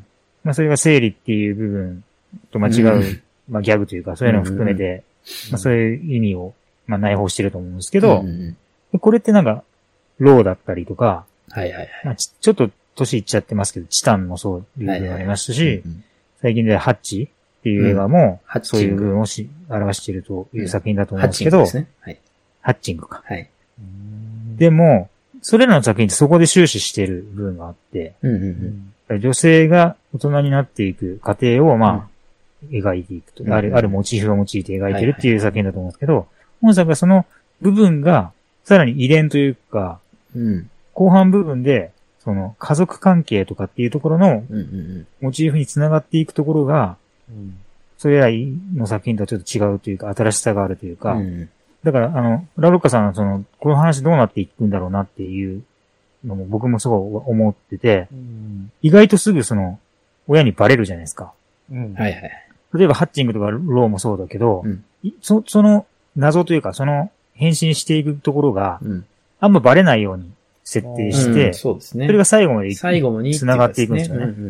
まあ、それが生理っていう部分と間違う、うん、まあ、ギャグというか、そういうのを含めて、うん、まあ、そういう意味を、まあ、内包してると思うんですけど、 うんうん、これってなんか、ローだったりとか、 はいはいはい。 まあ、ち, ちょっと年いっちゃってますけど、チタンもそういう部分ありますし、はいはいうんうん、最近でハッチっていう映画も、そういう部分をし表しているという作品だと思うんですけど、うん、ハッチングですね。はい。ハッチングか。 はい。 でも、それらの作品ってそこで終始している部分があって、 うんうんうん、女性が大人になっていく過程を、まあ、うん、描いていくと、うん、ある、あるモチーフを用いて描いてるっていう作品だと思うんですけど、はいはい、本作はその部分が、さらに遺伝というか、 うん、 後半部分で、その家族関係とかっていうところのモチーフにつながっていくところが、うん、それらの作品とはちょっと違うというか、新しさがあるというか、うん、だから、あの、ラロッカさんはその、この話どうなっていくんだろうなっていうのも僕もすごい思ってて、うん、意外とすぐその、親にバレるじゃないですか。 うん、はいはい。 例えばハッチングとかローもそうだけど、うん、そ, その謎というか、その変身していくところが、うん、あんまバレないように設定して、 うん、そうですね。 それが最後まで最後に繋がっていくんですよね。うんうんうん、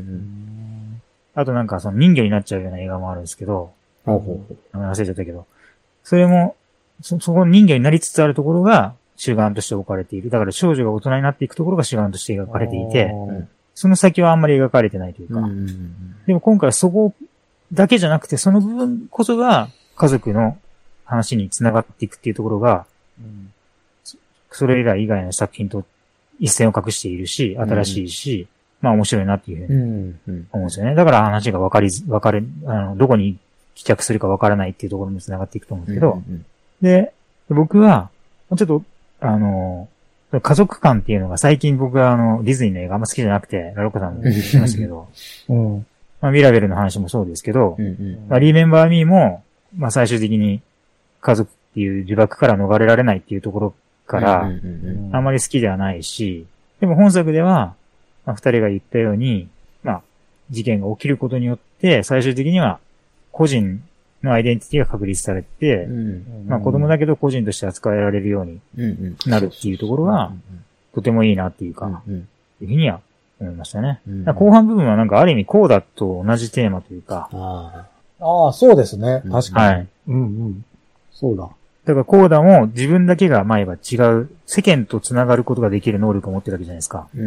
あとなんかその人魚になっちゃうような映画もあるんですけど、 ほうほうほう忘れちゃったけど、それも、そ、そこの人魚になりつつあるところが主眼として置かれている。だから少女が大人になっていくところが主眼として描かれていて、その先はあんまり描かれてないというか、うんうんうん、でも今回はそこだけじゃなくて、その部分こそが家族の話に繋がっていくっていうところが、うん、それら以外の作品と一線を画しているし、新しいし、うん、まあ面白いなっていうふうに思うんですよね。だから話が分かりず、分かれ、あの、どこに帰着するか分からないっていうところに繋がっていくと思うんですけど、うんうん、で、僕は、ちょっと、あの、家族感っていうのが最近僕はあの、ディズニーの映画あんま好きじゃなくて、ラロッカさんも言ってましたけど、うん、まあ、ミラベルの話もそうですけど、うんうんまあ、リーメンバーミーも、まあ最終的に家族っていう呪縛から逃れられないっていうところから、うんうんうん、あんまり好きではないし、でも本作では、まあ、二人が言ったように、まあ、事件が起きることによって、最終的には個人のアイデンティティが確立されて、うんうん、まあ子供だけど個人として扱えられるようになるっていうところが、とてもいいなっていうか、うんうん、いうふうには思いましたね。うんうん、後半部分はなんかある意味コーダと同じテーマというか。 ああ、そうですね。確かに。はい。うんうん。そうだ。 だからコーダも自分だけが前は違う、世間と繋がることができる能力を持ってるわけじゃないですか。うんうん、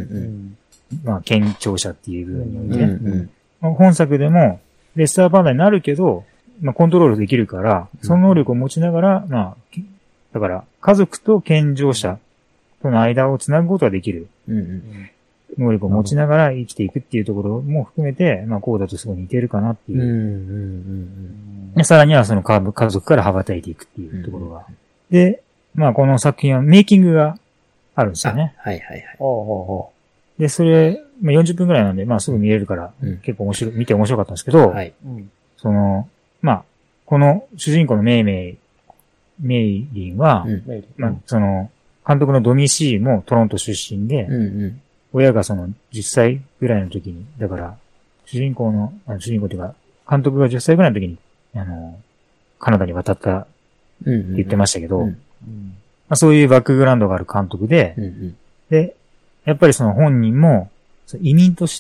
まあ、健聴者っていう部分において、うんうんまあ、本作でも、レッサーパンダになるけど、まあ、コントロールできるから、その能力を持ちながら、まあ、だから、家族と健常者との間を繋ぐことができる。うんうん能力を持ちながら生きていくっていうところも含めて、まあ、こうだとすごい似てるかなっていう。うんうんうんうん、さらにはその家族から羽ばたいていくっていうところが。うん、で、まあ、この作品はメイキングがあるんですよね。 はいはいはい。 で、それ、まあ、よんじゅっぷんくらいなんで、まあ、すぐ見れるから、うん、結構面白い、見て面白かったんですけど、はい、その、まあ、この主人公のメイメイ、メイリンは、うん、まあ、その、監督のドミー・シーもトロント出身で、うんうん親がそのじゅっさいぐらいの時に、だから、主人公の、あの主人公というか、監督がじゅっさいぐらいの時に、あの、カナダに渡ったって言ってましたけど、うんうんうんまあ、そういうバックグラウンドがある監督で、うんうん、で、やっぱりその本人も、移民として、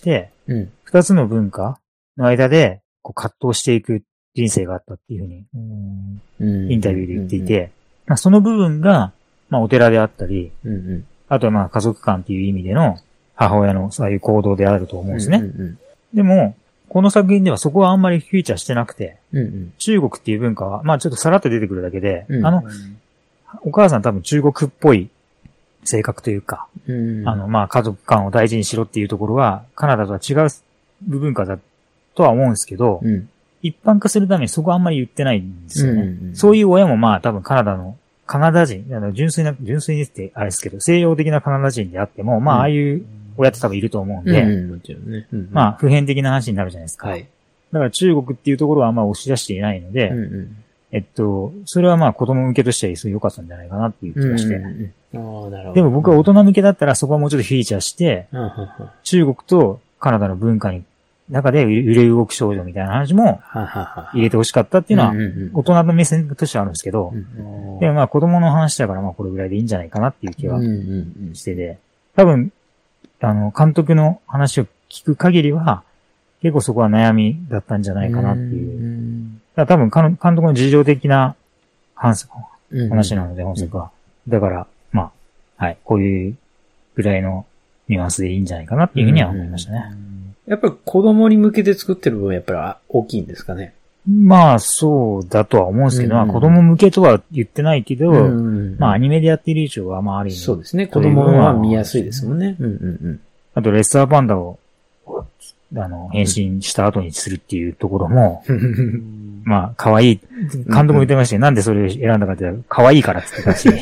うん、 二つの文化の間で、こう葛藤していく人生があったっていうふうに、うん、インタビューで言っていて、まあ、その部分が、まあ、お寺であったり、 うんうん、 あとはまあ、家族間っていう意味での母親のそういう行動であると思うんですね。 うんうんうん、 でも、この作品ではそこはあんまりフィーチャーしてなくて、 うんうん、 中国っていう文化は、まあちょっとさらっと出てくるだけで、 うん、 あの、お母さん多分中国っぽい性格というか、 うん、 あの、まあ家族間を大事にしろっていうところは、カナダとは違う部文化だとは思うんですけど、 うん、 一般化するためにそこはあんまり言ってないんですよね。 うんうんうん、 そういう親もまあ多分カナダの、カナダ人、あの純粋な、純粋にってあれですけど、西洋的なカナダ人であっても、まあああいう親って多分いると思うんで、 うんうんもちろんねうんうん、 まあ普遍的な話になるじゃないですか。 はい。 だから中国っていうところはあんま押し出していないので、 うんうん、 えっと、それはまあ子供向けとしてはすごい良かったんじゃないかなっていう気がして。 うんうんうん、なるほど。 でも僕は大人向けだったらそこはもうちょっとフィーチャーして、 うんうんうん、 中国とカナダの文化に中で揺れ動く少女みたいな話も入れてほしかったっていうのは大人の目線としてはあるんですけど、 うんうん、 でもまあ子供の話だからまあこれぐらいでいいんじゃないかなっていう気はしてて、多分、あの、監督の話を聞く限りは、結構そこは悩みだったんじゃないかなっていう。うん、だから多分監督の事情的な話なので、本作は。だから、まあ、はい、こういうぐらいのニュアンスでいいんじゃないかなっていうふうには思いましたね。 やっぱり子供に向けて作ってる部分はやっぱり大きいんですかね。 まあ、そうだとは思うんですけど、うん、子供向けとは言ってないけど、うん、まあ、アニメでやっている以上は、まあ、ある意味。 そうですね。子供は見やすいですもんね。うんうんうん、 あと、レッサーパンダを、あの、変身した後にするっていうところも、まあ、可愛い。監督も言ってましたよ。なんでそれを選んだかって言ったら、可愛いからって言ってたし。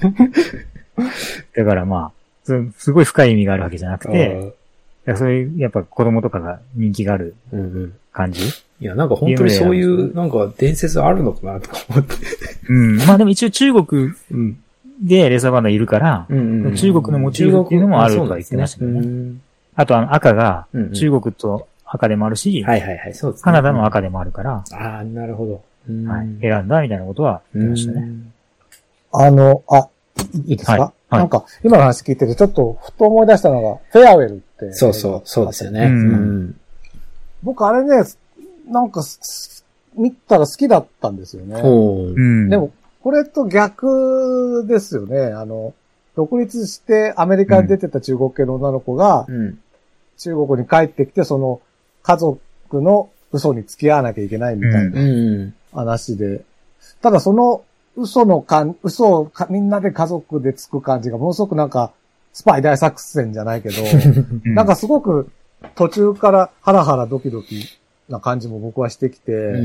だからまあ、すごい深い意味があるわけじゃなくて、そういう、やっぱ子供とかが人気がある感じ、うんうん、 いや、なんか本当にそういう、なんか伝説あるのかなとか思って。 うん。まあでも一応中国でレーサーバンダいるから、うんうんうん、中国のモチーフっていうのもあるとか言ってましたけどね。うん、あとあの赤が中国と赤でもあるし、 はいはいはい、そうですね。 カナダの赤でもあるから、 ああ、なるほど、 はい。選んだみたいなことは言ってましたね。 あの、あ、いいですか、はいはい、なんか、今の話聞いてて、ちょっと、ふと思い出したのが、フェアウェルって。 そうそう、そうですよね。うんうん、 僕、あれね、なんか、見たら好きだったんですよね。 うん、 でも、これと逆ですよね。あの、独立してアメリカに出てた中国系の女の子が、 うん、 中国に帰ってきて、その、家族の嘘に付き合わなきゃいけないみたいな話で。うん、ただ、その、嘘のかん、嘘をかみんなで家族でつく感じがものすごくなんか、スパイ大作戦じゃないけど、なんかすごく途中からハラハラドキドキな感じも僕はしてきて、うん、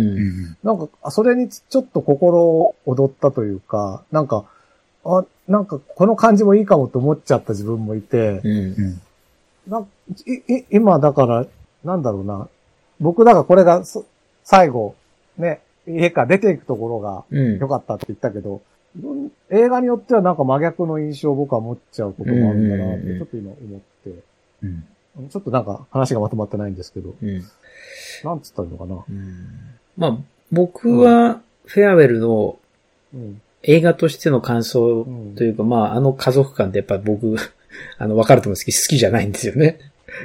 なんかそれにちょっと心を躍ったというか、なんか、あ、なんかこの感じもいいかもと思っちゃった自分もいて、 うんなんいい今だから、なんだろうな、僕だからこれが最後、ね、家から出ていくところが良かったって言ったけど、うん、映画によってはなんか真逆の印象を僕は持っちゃうこともあるんだなって、ちょっと今思って、うん、ちょっとなんか話がまとまってないんですけど、 うん、 なんつったらいいのかな。 うん、まあ、僕はフェアウェルの映画としての感想というか、うん、まあ、あの家族感ってやっぱ僕、あの、わかると思うんですけど、好きじゃないんですよね。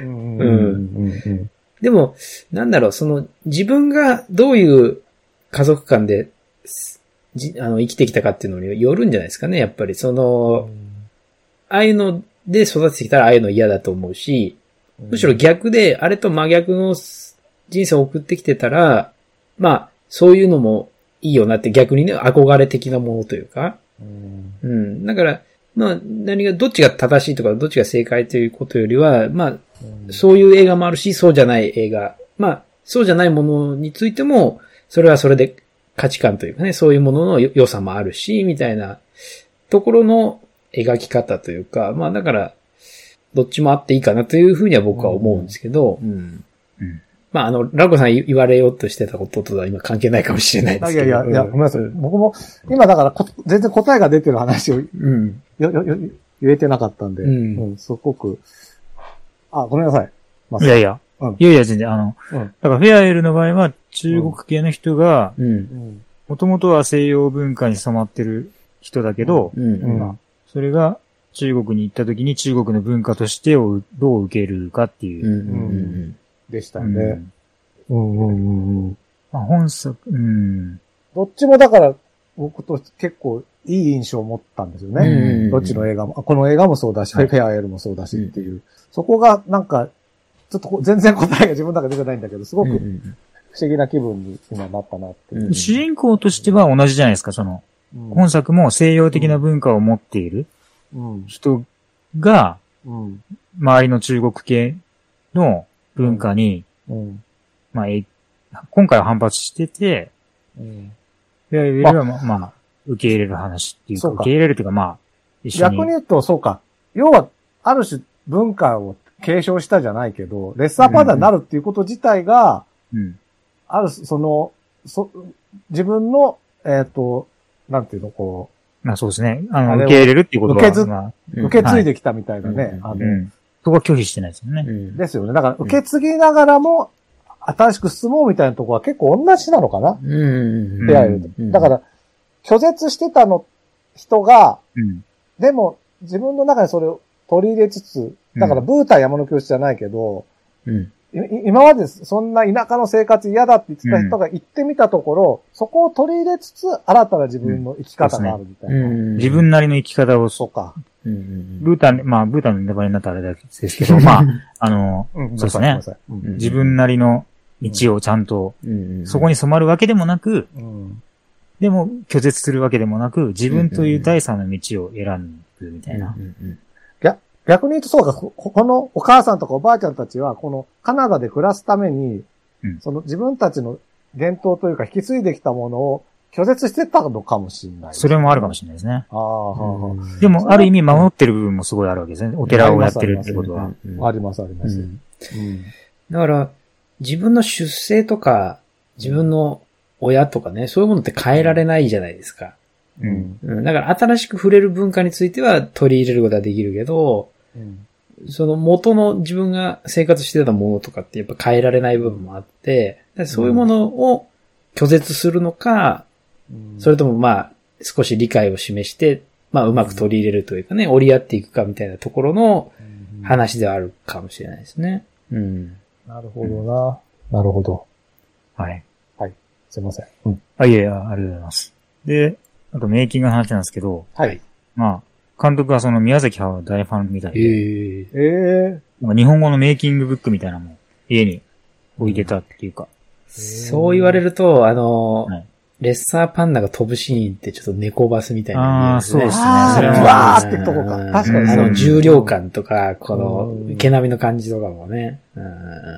でも、なんだろう、その、自分がどういう家族間で、じあの、生きてきたかっていうのによるんじゃないですかね、やっぱり。その、うん、ああいうので育ってきたらああいうの嫌だと思うし、うん、むしろ逆で、あれと真逆の人生を送ってきてたら、まあ、そういうのもいいよなって逆にね、憧れ的なものというか。うん。うん、だから、まあ、何が、どっちが正しいとか、どっちが正解ということよりは、まあ、うん、そういう映画もあるし、そうじゃない映画。まあ、そうじゃないものについても、それはそれで価値観というかね、そういうものの良さもあるし、みたいなところの描き方というか、まあだから、どっちもあっていいかなというふうには僕は思うんですけど、うん。うん、まああの、ラコさん言われようとしてたこととは今関係ないかもしれないですけど。 いやいやいや、ごめんなさい。僕も、今だから全然答えが出てる話を、うん、よよよ言えてなかったんで、うんうん、すごく、あ、ごめんなさい。 まあ、いやいや。うん、いやいや、全然、あの、うん、だからフェアエルの場合は中国系の人が、もともとは西洋文化に染まってる人だけど、うんうんまあ、それが中国に行った時に中国の文化としてをどう受けるかっていうでしたよね。うん、うん、うんうんうん。 まあ、本作、うん。 どっちもだから、僕と結構いい印象を持ったんですよね。うんうんうん、どっちの映画も、この映画もそうだし、はい、フェアエルもそうだしっていう。うん、そこがなんか、ちょっと全然答えが自分の中で出てないんだけど、すごく不思議な気分に今なったなっていう、うん。 主人公としては同じじゃないですか、その、うん、本作も西洋的な文化を持っている人が、うん、周りの中国系の文化に、うんうん、まあ、今回は反発してて、うん、いやいやまあ、まあ、受け入れる話っていうか、受け入れるっていうか、まあ、一緒に。 逆に言うと、そうか。要は、ある種文化を継承したじゃないけど、レッサーパンダになるっていうこと自体が、うんうん、ある、その、そ、自分の、えっと、なんていうの、こう。まあそうですね。あの、受け入れるっていうことは。 受けず、まあ、受け継いできたみたいなね。はい、あの、うん、 そこは拒否してないですよね。 うん、ですよね。だから、受け継ぎながらも、新しく進もうみたいなところは結構同じなのかな。うん。出会えると。だから、拒絶してたの人が、うん、でも、自分の中にそれを取り入れつつ、だから、ブータン山の教室じゃないけど、うん、今までそんな田舎の生活嫌だって言ってた人が行ってみたところ、うん、そこを取り入れつつ、新たな自分の生き方があるみたいな。 うん、自分なりの生き方を、 そうか。 うん、ブータン、まあ、ブータンのネタバレになったらあれですけど、まあ、あの、うん、そうですね、うん。自分なりの道をちゃんと、そこに染まるわけでもなく、うん、でも拒絶するわけでもなく、自分という第三の道を選ぶみたいな。 逆に言うとそうか、このお母さんとかおばあちゃんたちは、このカナダで暮らすために、うん、その自分たちの伝統というか引き継いできたものを拒絶してたのかもしれない、ね。 それもあるかもしれないですね。あうん、でも、ある意味守ってる部分もすごいあるわけですね。お寺をやってるってことは。 あります、あります。うんうん、だから、自分の出生とか、自分の親とかね、そういうものって変えられないじゃないですか。うんうん、だから新しく触れる文化については取り入れることはできるけど、うん、その元の自分が生活してたものとかってやっぱ変えられない部分もあって、そういうものを拒絶するのか、うん、それともまあ少し理解を示して、まあうまく取り入れるというかね、折り合っていくかみたいなところの話ではあるかもしれないですね。うん。 なるほどな。うん、なるほど。 はい。 はい。すいません。うん。 あ、いえいえ、ありがとうございます。で、あとメイキングの話なんですけど、はい。まあ、監督はその宮崎駿の大ファンみたいで、えー、えー、日本語のメイキングブックみたいなのも家に置いてたっていうか。 そう言われると、あの、はい、レッサーパンダが飛ぶシーンってちょっと猫バスみたいな、ね。 ああ、そうですね。 それは。わーってとこか。確かに。 あの、重量感とか、この、毛並みの感じとかもね。うん、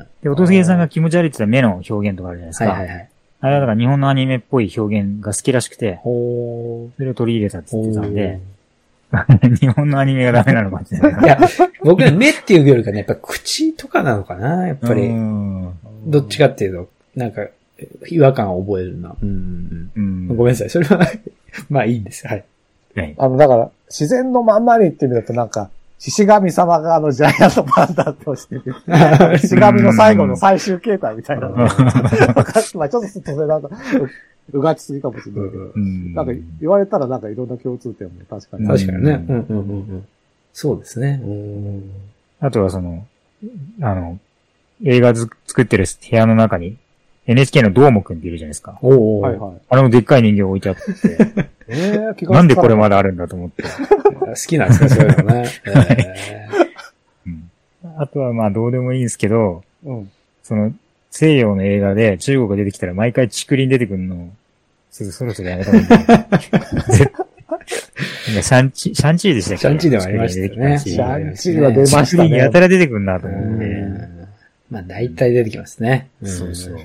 で、音杉さんが気持ち悪いって言った目の表現とかあるじゃないですか。はいはいはい。あれはだから日本のアニメっぽい表現が好きらしくて、それを取り入れたって言ってたんで、日本のアニメがダメなのかもしれない。いや、 僕ね、目っていうよりかね、やっぱ口とかなのかな、やっぱり。どっちかっていうと、なんか、違和感を覚えるな。うんうん、ごめんなさい。それは、まあいいんですよ。はい。 はい、あの、だから、自然のまんまにってみるとなんか、獅子神様があのジャイアントパンダとして、獅子神の最後の最終形態みたいな。まあちょっとそれなんか、うがちすぎかもしれないけど、うん、なんか言われたらなんかいろんな共通点も確かに。 確かにね。うんうんうんうん、そうですね。 うんあとはその、あの、映画ず作ってる部屋の中に エヌエイチケー のどーもくんっているじゃないですか。おはいはい、あれもでっかい人形置いてあって、えー、気がなんでこれまであるんだと思って。 好きなんですか、そういうのね。えーうん、あとはまあどうでもいいんですけど、うん、その西洋の映画で中国が出てきたら毎回竹林出てくるのを、そろそろやめた方がいい。シャンチー、シャンチーでしたっけ？ シャンチーではありましたね。 シャンチーは出ましたね。 竹林やたら出てくるなと思って。 まあ大体出てきますね。 うん、そうそう。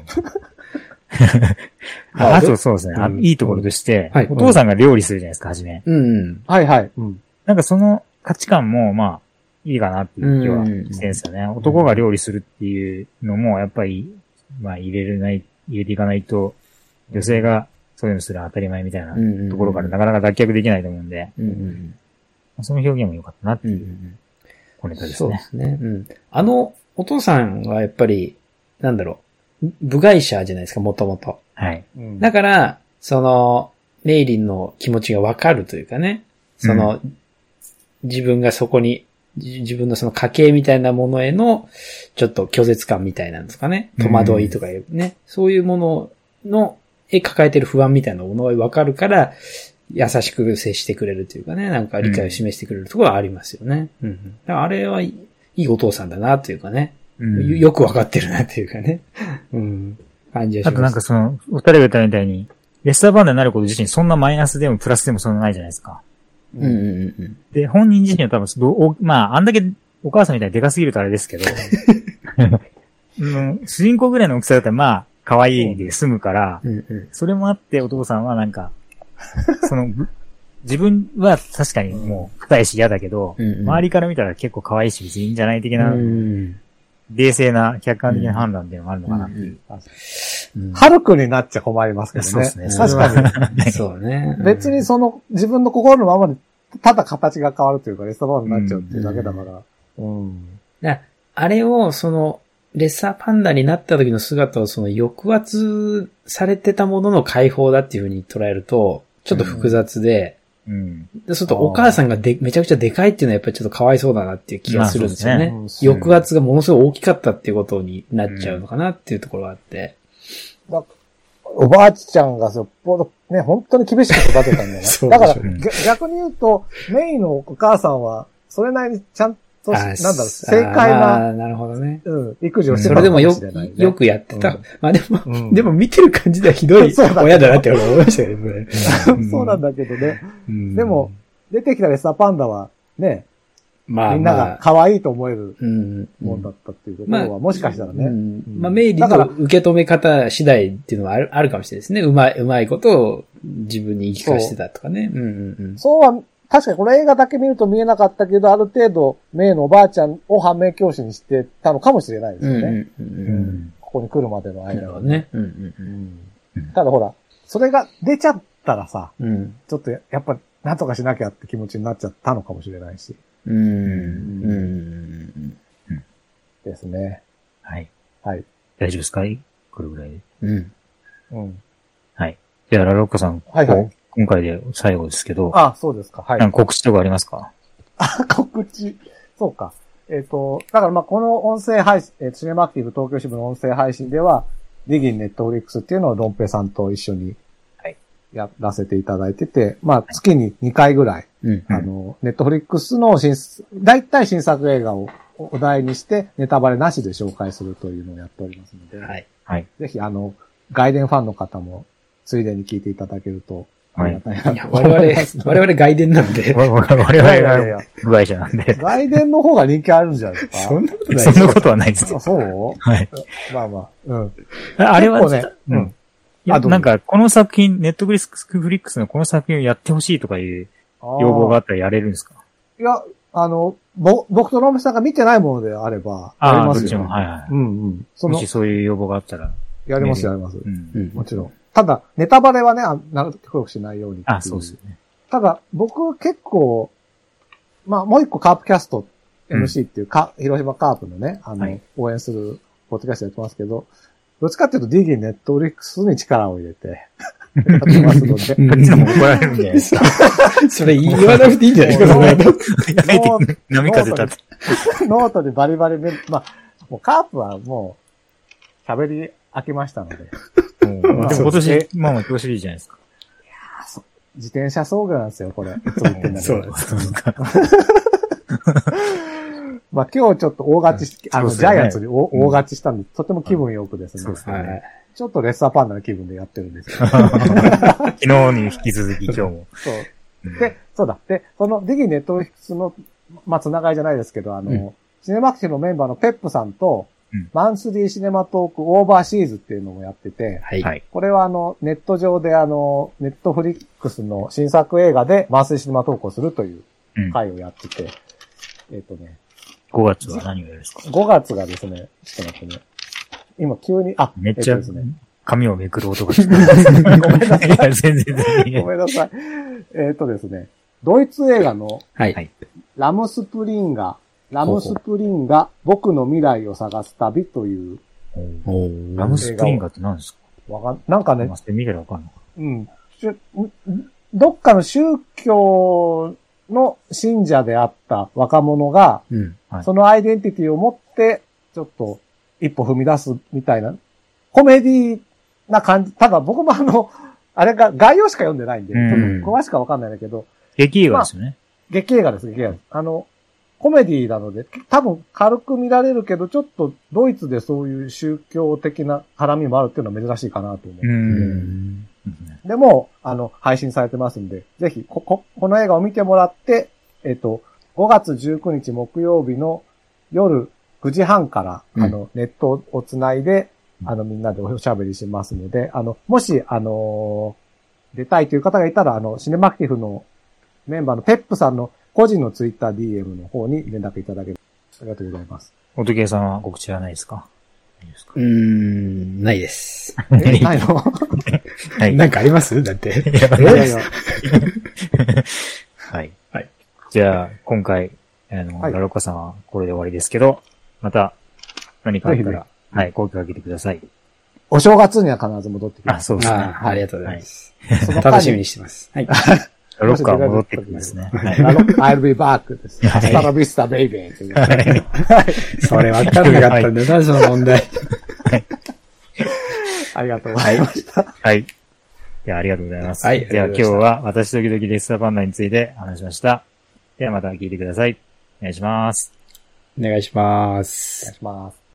あ, あとそうですね、うん、いいところとして、うん、お父さんが料理するじゃないですか、はじめ。 うん。はいはい。うん、 なんかその価値観も、まあ、いいかなっていう気はしてるんですよね。うん、男が料理するっていうのも、やっぱり、まあ入れるない、入れていかないと、女性がそういうのする当たり前みたいなところからなかなか脱却できないと思うんで、うんうん、その表現も良かったなっていう、小ネタですね。そうですね。うん。あの、お父さんはやっぱり、なんだろう、部外者じゃないですか、もともと。はい。だから、その、メイリンの気持ちがわかるというかね、その、うん、自分がそこに自分のその家系みたいなものへの、ちょっと拒絶感みたいなんですかね。戸惑いとかいうね。うん、そういうものの、へ抱えてる不安みたいなものがわかるから、優しく接してくれるというかね、なんか理解を示してくれるところはありますよね。うん。だからあれはいいお父さんだなというかね。うん、よくわかってるなというかね。うん。感じがします。 あとなんかその、お二人が言ったみたいに、レッサーパンダになること自身そんなマイナスでもプラスでもそんなないじゃないですか。 うんうんうん。 で、本人自身は多分ど、まあ、あんだけお母さんみたいにでかすぎるとあれですけど、うん、主人公ぐらいの大きさだったらまあ、可愛いで済むから、うんうん、それもあってお父さんはなんか、その、自分は確かにもう硬いし嫌だけど、うんうん、周りから見たら結構可愛いし別にいいんじゃない的な、うん、冷静な客観的な判断っていうのがあるのかなっていう。 うんうん、ハルクになっちゃ困りますけどね。 そうですね。 確かに。 そうね。 別にその自分の心のままで、ただ形が変わるというか、レッサーパンダになっちゃうっていうだけだから。うん。うん、 だあれを、その、レッサーパンダになった時の姿をその抑圧されてたものの解放だっていう風に捉えると、ちょっと複雑で、うん。そうするとお母さんがでめちゃくちゃでかいっていうのはやっぱりちょっとかわいそうだなっていう気がするんですよね。まあ、ね抑圧がものすごい大きかったっていうことになっちゃうのかなっていうところがあって。 だおばあちゃんがそっぽどね、本当に厳しく育てたんだよね。そうだから、逆に言うと、メイのお母さんは、それなりにちゃんと、なんだろう、正解な、 なるほどね。 うん、育児をしてたかもしれない、ね。それでもよ、よくやってた。うん、まあでも、うん、でも見てる感じではひどい親だなって思いましたけどね。 そうなんだけどね。うん、でも、出てきたレッサーパンダは、ね、まあ、みんなが可愛いと思えるもんだったっていうところは、まあ、もしかしたらね。うんうん、まあ、メイリーの受け止め方次第っていうのはある、あるかもしれないですね。うまい、うまいことを自分に言い聞かせてたとかね。 そう、うんうんうん、そうは、確かにこの映画だけ見ると見えなかったけど、ある程度、メイのおばあちゃんを反面教師にしてたのかもしれないですよね。うんうんうんうん、ここに来るまでの間はね。うんうんうん、ただほら、それが出ちゃったらさ、うん、ちょっとやっぱなんとかしなきゃって気持ちになっちゃったのかもしれないし。うんうんうん、ですね。 はい。 はい。 大丈夫ですかこれぐらいで。 うん。 うん。 はい。じゃあ、ラロッカさん。 はいはい。 今回で最後ですけど。 あ、そうですか。はい。 なんか告知とかありますか？ あ、告知。そうか。えっ、ー、と、だからまあこの音声配信、えー、シネマアクティブ東京支部の音声配信では、ディギンネットフリックスっていうのをドンペさんと一緒にやらせていただいてて、まあ月ににかいぐらい、うん、あの、ネットフリックスの新、大体新作映画をお題にしてネタバレなしで紹介するというのをやっておりますので、 はい。はい。 ぜひあの、外伝ファンの方もついでに聞いていただけると、 はい。我々、我々外伝なんで。 我々が部外者なんで。 外伝の方が人気あるんじゃないですか？ そんなことない。 そんなことはないですよ。 そうはい。 まあまあ、うん。 あれはね、うん。いや、なんか、この作品、ネットフリックスのこの作品をやってほしいとかいう要望があったらやれるんですか？ いや、あの、ぼ、僕とロムさんが見てないものであれば、 やりますよ。どっちも、はいはい。 うんうん。 そのもしそういう要望があったら。 やります、やります。うん。もちろん。ただ、ネタバレはね、なるべくしないように。 あ、そうですね。 ただ、僕結構、まあ、もう一個カープキャスト エムシー っていうか、うん、広島カープのね、あの、はい、応援するポッドキャストやってますけど、どっちかっていうとディギンネットフリックスに力を入れて、やってますので。 こっちも怒られるんじゃないですか。 それ言わなくていいんじゃないですか、 波風立つ。ノートでバリバリめ、まあ、もうカープはもう、喋り飽きましたので。 でも今年、まあまあ調子いいじゃないですか。 いやー、自転車操業なんですよ、これ。いつも言ってんだけど。 そうです。 まあ今日ちょっと大勝ちし、あの、ジャイアンツに大勝ちしたんで、とても気分良くですね。 そうですね。 ちょっとレッサーパンダの気分でやってるんですよ。 昨日に引き続き今日も。 そう。で、そうだ。で、そのディギンネットフリックスの、まあ、つながりじゃないですけど、あの、うん、シネマクティブのメンバーのペップさんと、うん、マンスリーシネマトークオーバーシーズっていうのもやってて、 はい。 これはあの、ネット上であの、ネットフリックスの新作映画でマンスリーシネマトークをするという回をやってて、うん、えっとね。 ごがつは何をやるんですか？ ご 月がですね、ちょっと待ってね。今急に、あ、 めっちゃ、えっとですね、紙をめくる音が聞こえます。ごめんなさい。いや、全然全然。 ごめんなさい。えっとですね、ドイツ映画の、 はい。 ラムスプリンガ、ラムスプリンガ、僕の未来を探す旅という。 ラムスプリンガって何ですか？ わかん、なんかね。 見たらわかんのか。 うん。どっかの宗教の信者であった若者が、 うんはい、 そのアイデンティティを持って、ちょっと一歩踏み出すみたいな、コメディな感じ。ただ僕もあの、あれが概要しか読んでないんで、 うん、 ちょっと詳しくはわかんないんだけど。 劇映画ですよね、まあ。 劇映画です、劇映画です。あの、コメディなので、多分軽く見られるけど、ちょっとドイツでそういう宗教的な絡みもあるっていうのは珍しいかなと思う。 うんでも、あの、配信されてますんで、ぜひ、こ、こ、この映画を見てもらって、えっと、ごがつじゅうくにち木曜日の夜くじはんから、うん、あの、ネットをつないで、あの、みんなでおしゃべりしますので、あの、もし、あのー、出たいという方がいたら、あの、シネマクティフのメンバーのペップさんの個人のツイッター ディーエム の方に連絡いただける。ありがとうございます。 おとけさんは告知はないですか？ うーん、ないです。 え、ないの？ はい。なんかありますだって。 いやいや。 はい。はい。じゃあ、今回、あの、はい、ラロッカさんはこれで終わりですけど、また何かあったら、はい、声かけてください。 お正月には必ず戻ってきます。 あ、そうですね。 あ, ありがとうございます。はい、楽しみにしてます。はい。 ラロッカー戻ってきますね。 はい、ラロッカー I'll be back です。スタラビスタベイベー。 はい。それ分かんなかったんだな、その問題。 はい。ありがとうございました。 はい。では、ありがとうございます。 はい。 では、今日は私時々レッサーパンダについて話しました。では、また聞いてください。お願いします。 お願いします。 お願いします。